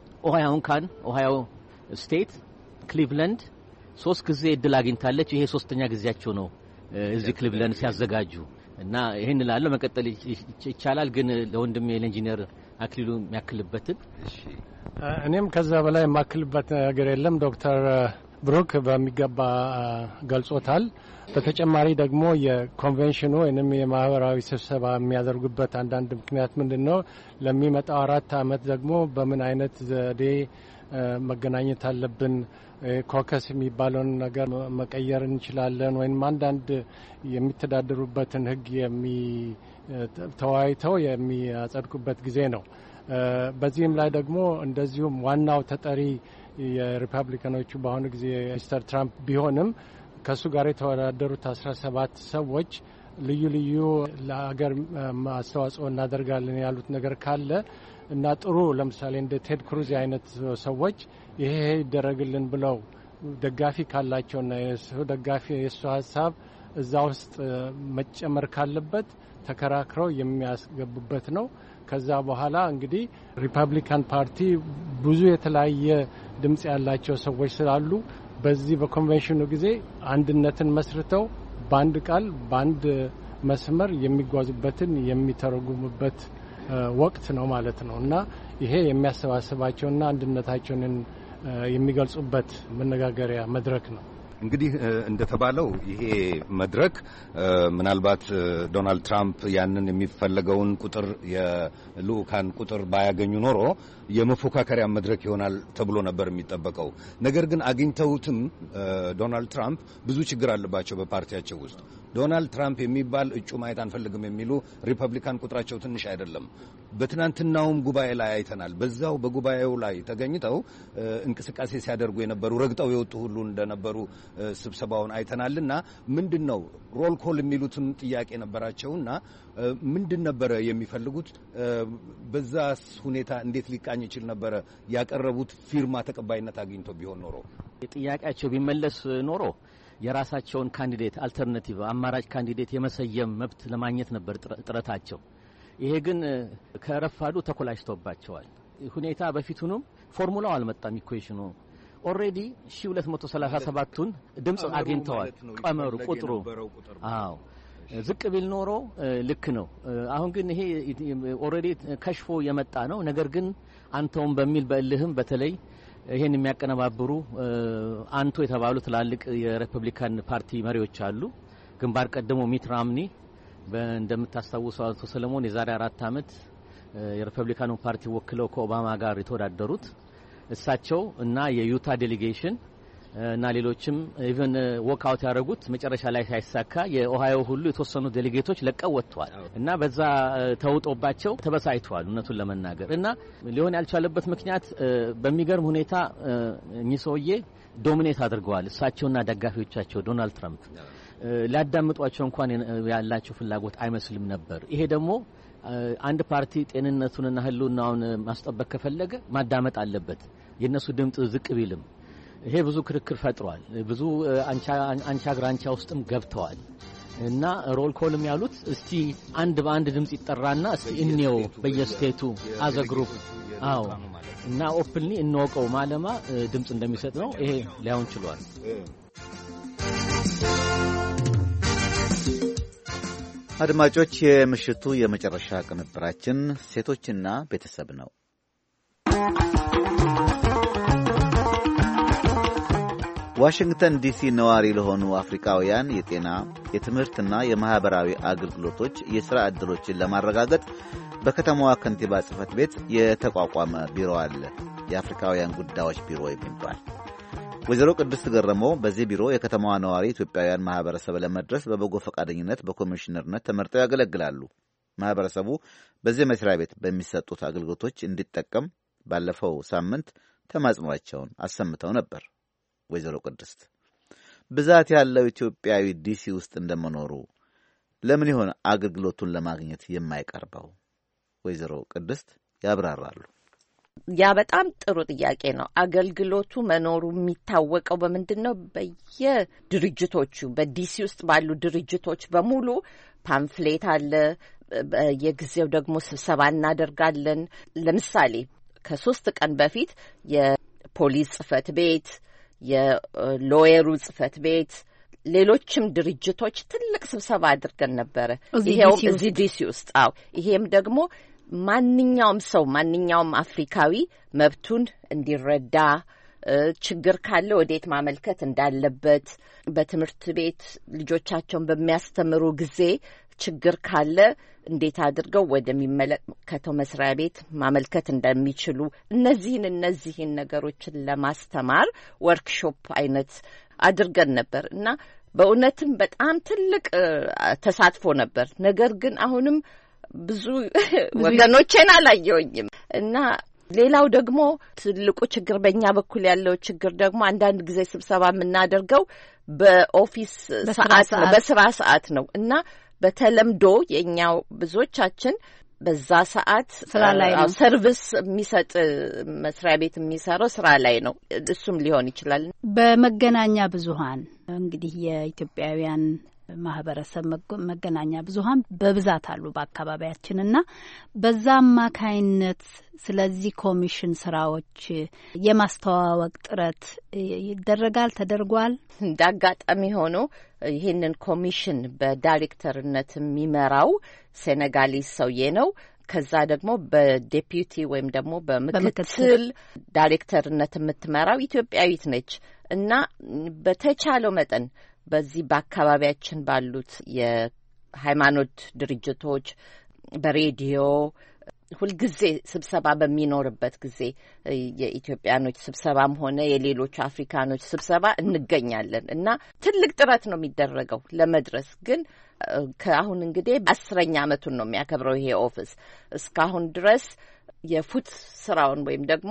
Speaker 8: ኦሃዮ ስቴት ክሊቭላንድ 3 ጊዜ እድል አግኝታለች። ይሄ 3ኛ ጊዜያቸው ነው እዚህ ክሊቭላንድ ሲያዘጋጁ እና ይሄን ላለው መቀጠል ይቻላል። ግን ለወንድሜ ለኢንጂነር አክሊሉ የሚያክልበትን
Speaker 2: እኔም ከዛ በላይ የማክልበት ነገር የለም። ዶክተር ብሩክ በሚገባ ገልጾታል። በተጨማሪ ደግሞ የኮንቬንሽኑ ወይንም የማህበራዊ ስብሰባ የሚያደርጉበት አንዳንድ ምክንያት ምንድነው? ለሚመጣው 4 ዓመት ደግሞ በምን አይነት ዘዴ መገናኘት አለብን፣ ኮከስ የሚባለውን ነገር መቀየር እንችላለን ወይም አንዳንድ የሚተዳደሩበትን ህግ ተወያይተው የሚያጸድቁበት ጊዜ ነው። በዚህም ላይ ደግሞ እንደዚሁም ዋናው ተጠሪ የሪፐብሊካኖቹ በአሁኑ ጊዜ ሚስተር ትራምፕ ቢሆንም ከሱ ጋር የተወዳደሩት 17 ሰዎች ልዩ ለሀገር አስተዋጽኦ እናደርጋለን ያሉት ነገር ካለ እና ጥሩ ለምሳሌ እንደ ቴድ ክሩዝ አይነት ሰዎች ይሄ ይደረግልን ብለው ደጋፊ ካላቸውና የሱ ሀሳብ እዛ ውስጥ መጨመር ካለበት ተከራክረው የሚያስገቡበት ነው። ከዛ በኋላ እንግዲህ ሪፐብሊካን ፓርቲ ብዙ የተለያየ ድምጽ ያላቸው ሰዎች ስላሉ በዚህ በኮንቬንሽኑ ጊዜ አንድነትን መስርተው በአንድ ቃል በአንድ መስመር የሚጓዙበትን የሚተረጉሙበት ወቅት ነው ማለት ነው እና ይሄ የሚያሰባስባቸውና አንድነታቸውን የሚገልጹበት መነጋገሪያ መድረክ ነው።
Speaker 7: እንግዲህ እንደተባለው ይሄ መድረክ ምናልባት ዶናልድ ትራምፕ ያንን የሚፈለገውን ቁጥር የልኡካን ቁጥር ባያገኙ ኖሮ የመፎካከሪያ መድረክ ይሆናል ተብሎ ነበር የሚጠበቀው። ነገር ግን አግኝተውትም ዶናልድ ትራምፕ ብዙ ችግር አለባቸው በፓርቲያቸው ውስጥ። ዶናልድ ትራምፕ የሚባል እጩ ማየት አንፈልግም የሚሉ ሪፐብሊካን ቁጥራቸው ትንሽ አይደለም። በትናንትናውም ጉባኤ ላይ አይተናል። በዛው በጉባኤው ላይ ተገኝተው እንቅስቃሴ ሲያደርጉ የነበሩ ረግጠው የወጡ ሁሉ እንደነበሩ ስብሰባውን አይተናልና ምንድነው ሮል ኮል የሚሉትም ጥያቄ ነበራቸውና ምንድን ነበረ የሚፈልጉት? በዛስ ሁኔታ እንዴት ሊቃኝ ይችል ነበረ? ያቀረቡት ፊርማ ተቀባይነት አግኝቶ ቢሆን ኖሮ
Speaker 8: ጥያቄያቸው ቢመለስ ኖሮ የራሳቸውን ካንዲዴት አልተርናቲቭ አማራጭ ካንዲዴት የመሰየም መብት ለማግኘት ነበር ጥረታቸው። ይሄ ግን ከረፋዱ ተኮላሽቶባቸዋል። ሁኔታ በፊቱንም ፎርሙላው አልመጣም። ኢኩዌሽኑ ኦሬዲ 1237ቱን ድምጽ አግኝተዋል። ቀመሩ ቁጥሩ አዎ ዝቅ ቢል ኖሮ ልክ ነው። አሁን ግን ይሄ ኦሬዲ ከሽፎ የመጣ ነው። ነገር ግን አንተውም በሚል በእልህም በተለይ ይሄን የሚያቀነባብሩ አንቶ የተባሉ ትላልቅ የሪፐብሊካን ፓርቲ መሪዎች አሉ። ግንባር ቀደሙ ሚት ራምኒ እንደምታስታውሰው አቶ ሰለሞን የዛሬ 4 አመት የሪፐብሊካኑ ፓርቲ ወክለው ከኦባማ ጋር የተወዳደሩት እሳቸው እና የዩታ ዴሊጌሽን እና ሌሎችም ኢቭን ዎክ አውት ያደረጉት መጨረሻ ላይ ሳይሳካ የኦሃዮ ሁሉ የተወሰኑ ዴሊጌቶች ለቀው ወጥተዋል እና በዛ ተውጦባቸው ተበሳይተዋል እነቱን ለመናገር እና ሊሆን ያልቻለበት ምክንያት በሚገርም ሁኔታ እኚህ ሰውዬ ዶሚኔት አድርገዋል እሳቸውና ደጋፊዎቻቸው ዶናልድ ትራምፕ ሊያዳምጧቸው እንኳን ያላቸው ፍላጎት አይመስልም ነበር። ይሄ ደግሞ አንድ ፓርቲ ጤንነቱንና ህልውናውን ማስጠበቅ ከፈለገ ማዳመጥ አለበት። የነሱ ድምጽ ዝቅ ቢልም ይሄ ብዙ ክርክር ፈጥሯል። ብዙ አንቻ ግራንቻ ውስጥም ገብተዋል እና ሮል ኮልም ያሉት እስቲ አንድ በአንድ ድምጽ ይጠራና እስቲ እንየው በየስቴቱ አዘ ግሩፕ አዎ እና ኦፕንሊ እንወቀው ማለማ ድምጽ እንደሚሰጥ ነው። ይሄ ሊያውን ችሏል።
Speaker 3: አድማጮች የምሽቱ የመጨረሻ ቅንብራችን ሴቶችና ቤተሰብ ነው። ዋሽንግተን ዲሲ ነዋሪ ለሆኑ አፍሪካውያን የጤና የትምህርትና የማህበራዊ አገልግሎቶች የሥራ ዕድሎችን ለማረጋገጥ በከተማዋ ከንቲባ ጽሕፈት ቤት የተቋቋመ ቢሮ አለ። የአፍሪካውያን ጉዳዮች ቢሮ የሚባል። ወይዘሮ ቅድስት ገረመው በዚህ ቢሮ የከተማዋ ነዋሪ ኢትዮጵያውያን ማህበረሰብ ለመድረስ በበጎ ፈቃደኝነት በኮሚሽነርነት ተመርጠው ያገለግላሉ። ማህበረሰቡ በዚህ መስሪያ ቤት በሚሰጡት አገልግሎቶች እንዲጠቀም ባለፈው ሳምንት ተማጽኗቸውን አሰምተው ነበር። ወይዘሮ ቅድስት ብዛት ያለው ኢትዮጵያዊ ዲሲ ውስጥ እንደመኖሩ ለምን ይሆን አገልግሎቱን ለማግኘት የማይቀርበው? ወይዘሮ ቅድስት ያብራራሉ።
Speaker 10: ያ በጣም ጥሩ ጥያቄ ነው። አገልግሎቱ መኖሩ የሚታወቀው በምንድነው? በየድርጅቶቹ በዲሲ ውስጥ ባሉ ድርጅቶች በሙሉ ፓምፍሌት አለ። የጊዜው ደግሞ ስብሰባ እናደርጋለን። ለምሳሌ ከ3 ቀን በፊት የፖሊስ ጽሕፈት ቤት፣ የሎየሩ ጽሕፈት ቤት፣ ሌሎችም ድርጅቶች ትልቅ ስብሰባ አድርገን ነበረ። ይሄው እዚህ ዲሲ ውስጥ አዎ። ይሄም ደግሞ ማንኛውም ሰው ማንኛውም አፍሪካዊ መብቱን እንዲረዳ ችግር ካለ ወዴት ማመልከት እንዳለበት በትምህርት ቤት ልጆቻቸውን በሚያስተምሩ ጊዜ ችግር ካለ እንዴት አድርገው ወደሚመለከተው መስሪያ ቤት ማመልከት እንደሚችሉ እነዚህን ነገሮችን ለማስተማር ወርክሾፕ አይነት አድርገን ነበር እና በእውነትም በጣም ትልቅ ተሳትፎ ነበር። ነገር ግን አሁንም ብዙ ወገኖቼን አላየሁኝም እና ሌላው ደግሞ ትልቁ ችግር በእኛ በኩል ያለው ችግር ደግሞ አንዳንድ ጊዜ ስብሰባ የምናደርገው በኦፊስ ሰዓት ነው፣ በስራ ሰዓት ነው እና በተለምዶ የኛው ብዙዎቻችን በዛ ሰዓት ስራ ላይ ነው። ሰርቪስ የሚሰጥ መስሪያ ቤት የሚሰራው ስራ ላይ ነው። እሱም ሊሆን ይችላል።
Speaker 11: በመገናኛ ብዙሃን እንግዲህ የኢትዮጵያውያን ማህበረሰብ መገናኛ ብዙሃን በብዛት አሉ በአካባቢያችንና በዛ አማካይነት ስለዚህ ኮሚሽን ስራዎች የማስተዋወቅ ጥረት ይደረጋል፣ ተደርጓል።
Speaker 10: እንዳጋጣሚ ሆኖ ይህንን ኮሚሽን በዳይሬክተርነት የሚመራው ሴኔጋሊስ ሰውዬ ነው። ከዛ ደግሞ በዴፒዩቲ ወይም ደግሞ በምክትል ዳይሬክተርነት የምትመራው ኢትዮጵያዊት ነች እና በተቻለው መጠን በዚህ በአካባቢያችን ባሉት የሃይማኖት ድርጅቶች በሬዲዮ ሁልጊዜ ስብሰባ በሚኖርበት ጊዜ የኢትዮጵያኖች ስብሰባም ሆነ የሌሎች አፍሪካኖች ስብሰባ እንገኛለን እና ትልቅ ጥረት ነው የሚደረገው ለመድረስ። ግን ከአሁን እንግዲህ 10ኛ ዓመቱን ነው የሚያከብረው ይሄ ኦፊስ። እስካሁን ድረስ የፉት ስራውን ወይም ደግሞ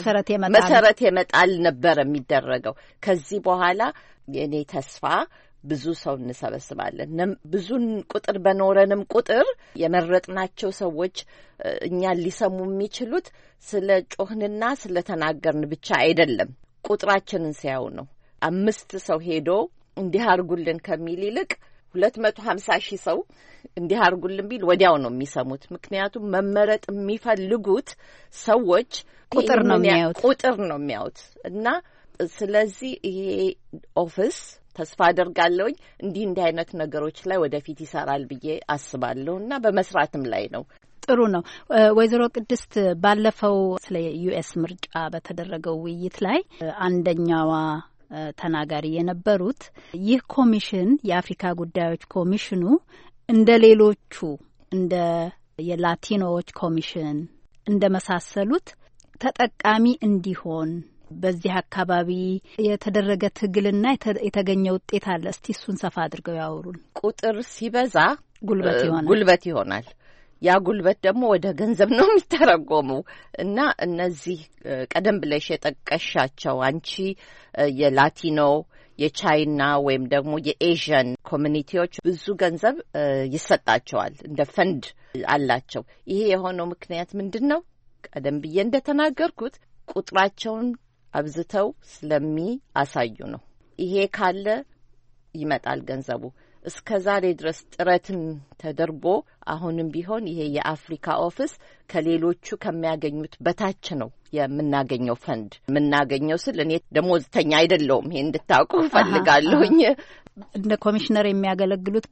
Speaker 10: መሰረት የመጣል ነበር የሚደረገው። ከዚህ በኋላ የኔ ተስፋ ብዙ ሰው እንሰበስባለን። ብዙን ቁጥር በኖረንም ቁጥር የመረጥናቸው ሰዎች እኛን ሊሰሙ የሚችሉት ስለ ጮህንና ስለ ተናገርን ብቻ አይደለም፣ ቁጥራችንን ሲያዩ ነው። 5 ሰው ሄዶ እንዲህ አድርጉልን ከሚል ይልቅ 250,000 ሰው እንዲህ አርጉልን ቢል ወዲያው ነው የሚሰሙት። ምክንያቱም መመረጥ የሚፈልጉት ሰዎች ቁጥር ነው የሚያዩት እና ስለዚህ ይሄ ኦፊስ ተስፋ አደርጋለሁ እንዲህ አይነት ነገሮች ላይ ወደፊት ይሰራል ብዬ አስባለሁና በመስራትም ላይ ነው።
Speaker 11: ጥሩ ነው። ወይዘሮ ቅድስት ባለፈው ስለ ዩኤስ ምርጫ በተደረገው ውይይት ላይ አንደኛዋ ተናጋሪ የነበሩት ይህ ኮሚሽን የአፍሪካ ጉዳዮች ኮሚሽኑ እንደ ሌሎቹ እንደ የላቲኖዎች ኮሚሽን እንደ መሳሰሉት ተጠቃሚ እንዲሆን በዚህ አካባቢ የተደረገ ትግልና የተገኘ ውጤት አለ። እስቲ እሱን ሰፋ አድርገው ያወሩን።
Speaker 10: ቁጥር ሲበዛ ጉልበት ይሆናል። ያ ጉልበት ደግሞ ወደ ገንዘብ ነው የሚተረጎመው እና እነዚህ ቀደም ብለሽ የጠቀሻቸው አንቺ የላቲኖ የቻይና ወይም ደግሞ የኤዥያን ኮሚኒቲዎች ብዙ ገንዘብ ይሰጣቸዋል፣ እንደ ፈንድ አላቸው። ይሄ የሆነው ምክንያት ምንድነው? ቀደም ብዬ እንደተናገርኩት ቁጥራቸውን አብዝተው ስለሚያሳዩ ነው። ይሄ ካለ ይመጣል ገንዘቡ። እስከ ዛሬ ድረስ ጥረትም ተደርጎ አሁንም ቢሆን ይሄ የአፍሪካ ኦፊስ ከሌሎቹ ከሚያገኙት በታች ነው የምናገኘው ፈንድ የምናገኘው ስል እኔ ደሞዝተኛ አይደለሁም። ይሄ እንድታውቁ ፈልጋለሁኝ።
Speaker 11: እንደ ኮሚሽነር የሚያገለግሉት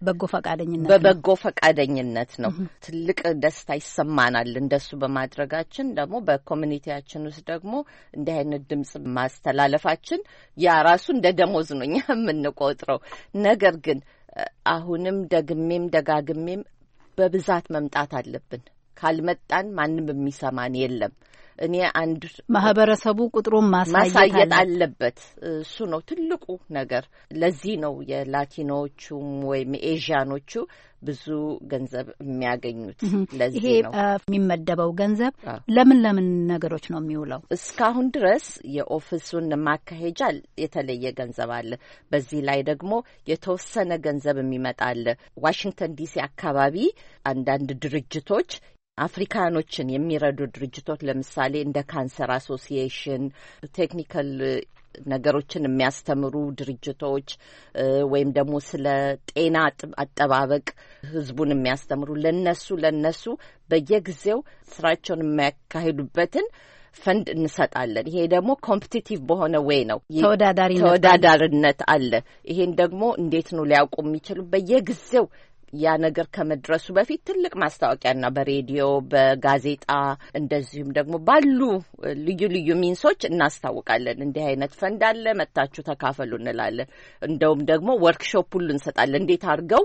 Speaker 11: በበጎ ፈቃደኝነት
Speaker 10: ነው። ትልቅ ደስታ ይሰማናል እንደሱ በማድረጋችን። ደግሞ በኮሚኒቲያችን ውስጥ ደግሞ እንዲህ አይነት ድምጽ ማስተላለፋችን ያ ራሱ እንደ ደሞዝ ነው እኛ የምንቆጥረው። ነገር ግን አሁንም ደግሜም ደጋግሜም በብዛት መምጣት አለብን። ካልመጣን ማንም የሚሰማን የለም። እኔ አንድ
Speaker 11: ማህበረሰቡ ቁጥሩን ማሳየት አለበት።
Speaker 10: እሱ ነው ትልቁ ነገር። ለዚህ ነው የላቲኖቹም ወይም ኤዥያኖቹ ብዙ ገንዘብ የሚያገኙት። ለዚህ ነው
Speaker 11: የሚመደበው ገንዘብ ለምን ነገሮች ነው የሚውለው?
Speaker 10: እስካሁን ድረስ የኦፊሱን ማካሄጃ የተለየ ገንዘብ አለ። በዚህ ላይ ደግሞ የተወሰነ ገንዘብ የሚመጣል። ዋሽንግተን ዲሲ አካባቢ አንዳንድ ድርጅቶች አፍሪካኖችን የሚረዱ ድርጅቶች ለምሳሌ እንደ ካንሰር አሶሲዬሽን ቴክኒካል ነገሮችን የሚያስተምሩ ድርጅቶች ወይም ደግሞ ስለ ጤና አጠባበቅ ህዝቡን የሚያስተምሩ ለነሱ በየጊዜው ስራቸውን የሚያካሂዱበትን ፈንድ እንሰጣለን። ይሄ ደግሞ ኮምፒቲቲቭ በሆነ ዌይ ነው። ተወዳዳሪነት አለ። ይሄን ደግሞ እንዴት ነው ሊያውቁ የሚችሉ? በየጊዜው ያ ነገር ከመድረሱ በፊት ትልቅ ማስታወቂያና በሬዲዮ በጋዜጣ እንደዚሁም ደግሞ ባሉ ልዩ ሚንሶች እናስታውቃለን። እንዲህ አይነት ፈንድ አለ፣ መጣችሁ ተካፈሉ እንላለን። እንደውም ደግሞ ወርክሾፕ ሁሉ እንሰጣለን። እንዴት አድርገው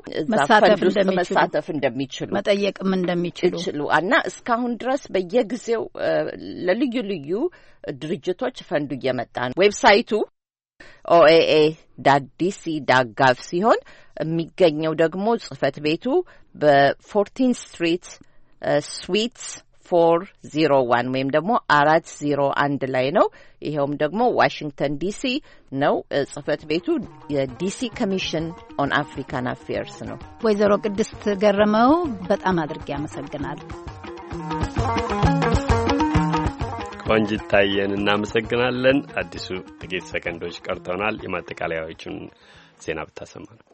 Speaker 10: መሳተፍ እንደሚችሉ
Speaker 11: መጠየቅም እንደሚችሉ
Speaker 10: እና እስካሁን ድረስ በየጊዜው ለልዩ ድርጅቶች ፈንዱ እየመጣ ነው። ዌብሳይቱ oaa.dc.gov ሲሆን የሚገኘው ደግሞ ጽህፈት ቤቱ በ14th ስትሪት ስዊትስ 401 ወይም ደግሞ 401 ላይ ነው። ይሄውም ደግሞ ዋሽንግተን ዲሲ ነው። ጽህፈት ቤቱ የዲሲ ኮሚሽን ኦን አፍሪካን አፌርስ ነው።
Speaker 11: ወይዘሮ ቅድስት ገረመው በጣም አድርጌ አመሰግናለሁ።
Speaker 1: ቆንጂት ታየን እናመሰግናለን። አዲሱ ጥቂት ሰከንዶች ቀርተውናል። የማጠቃለያዎቹን ዜና ብታሰማ ነው።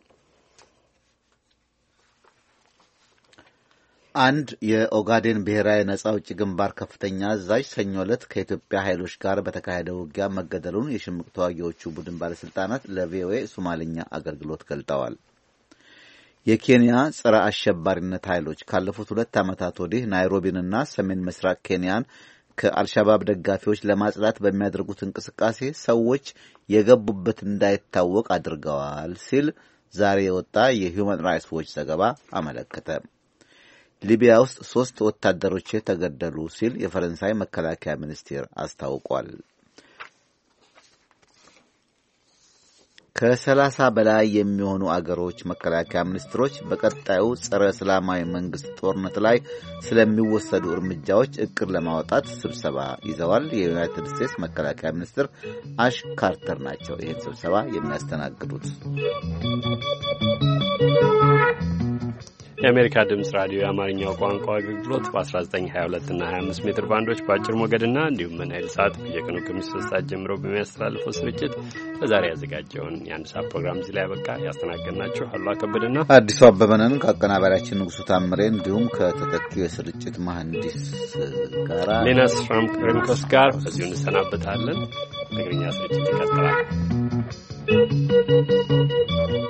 Speaker 3: አንድ የኦጋዴን ብሔራዊ ነጻ አውጪ ግንባር ከፍተኛ አዛዥ ሰኞ ዕለት ከኢትዮጵያ ኃይሎች ጋር በተካሄደ ውጊያ መገደሉን የሽምቅ ተዋጊዎቹ ቡድን ባለስልጣናት ለቪኦኤ ሶማሊኛ አገልግሎት ገልጠዋል። የኬንያ ጸረ አሸባሪነት ኃይሎች ካለፉት 2 ዓመታት ወዲህ ናይሮቢንና ሰሜን ምስራቅ ኬንያን ከአልሻባብ ደጋፊዎች ለማጽዳት በሚያደርጉት እንቅስቃሴ ሰዎች የገቡበት እንዳይታወቅ አድርገዋል ሲል ዛሬ የወጣ የሂውማን ራይትስ ዎች ዘገባ አመለከተ። ሊቢያ ውስጥ 3 ወታደሮች ተገደሉ ሲል የፈረንሳይ መከላከያ ሚኒስቴር አስታውቋል። ከ30 በላይ የሚሆኑ አገሮች መከላከያ ሚኒስትሮች በቀጣዩ ጸረ እስላማዊ መንግስት ጦርነት ላይ ስለሚወሰዱ እርምጃዎች እቅድ ለማውጣት ስብሰባ ይዘዋል። የዩናይትድ ስቴትስ መከላከያ ሚኒስትር አሽ ካርተር ናቸው ይህን ስብሰባ የሚያስተናግዱት።
Speaker 1: የአሜሪካ ድምጽ ራዲዮ የአማርኛው ቋንቋ አገልግሎት በ1922 እና 25 ሜትር ባንዶች በአጭር ሞገድና እንዲሁም በናይል ሰዓት በየቀኑ ከምሽቱ ሰዓት ጀምሮ በሚያስተላልፈው ስርጭት ለዛሬ ያዘጋጀውን የአንድ ሰዓት ፕሮግራም እዚህ ላይ ያበቃ። ያስተናገድናችሁ አሉላ ከበደና
Speaker 3: አዲሱ አበበነን ከአቀናባሪያችን ንጉሱ ታምሬ እንዲሁም ከተተኪው የስርጭት መሐንዲስ ጋር
Speaker 1: ሌናስ ፍራንክስ ጋር በዚሁ እንሰናበታለን። ትግርኛ ስርጭት ይቀጥላል።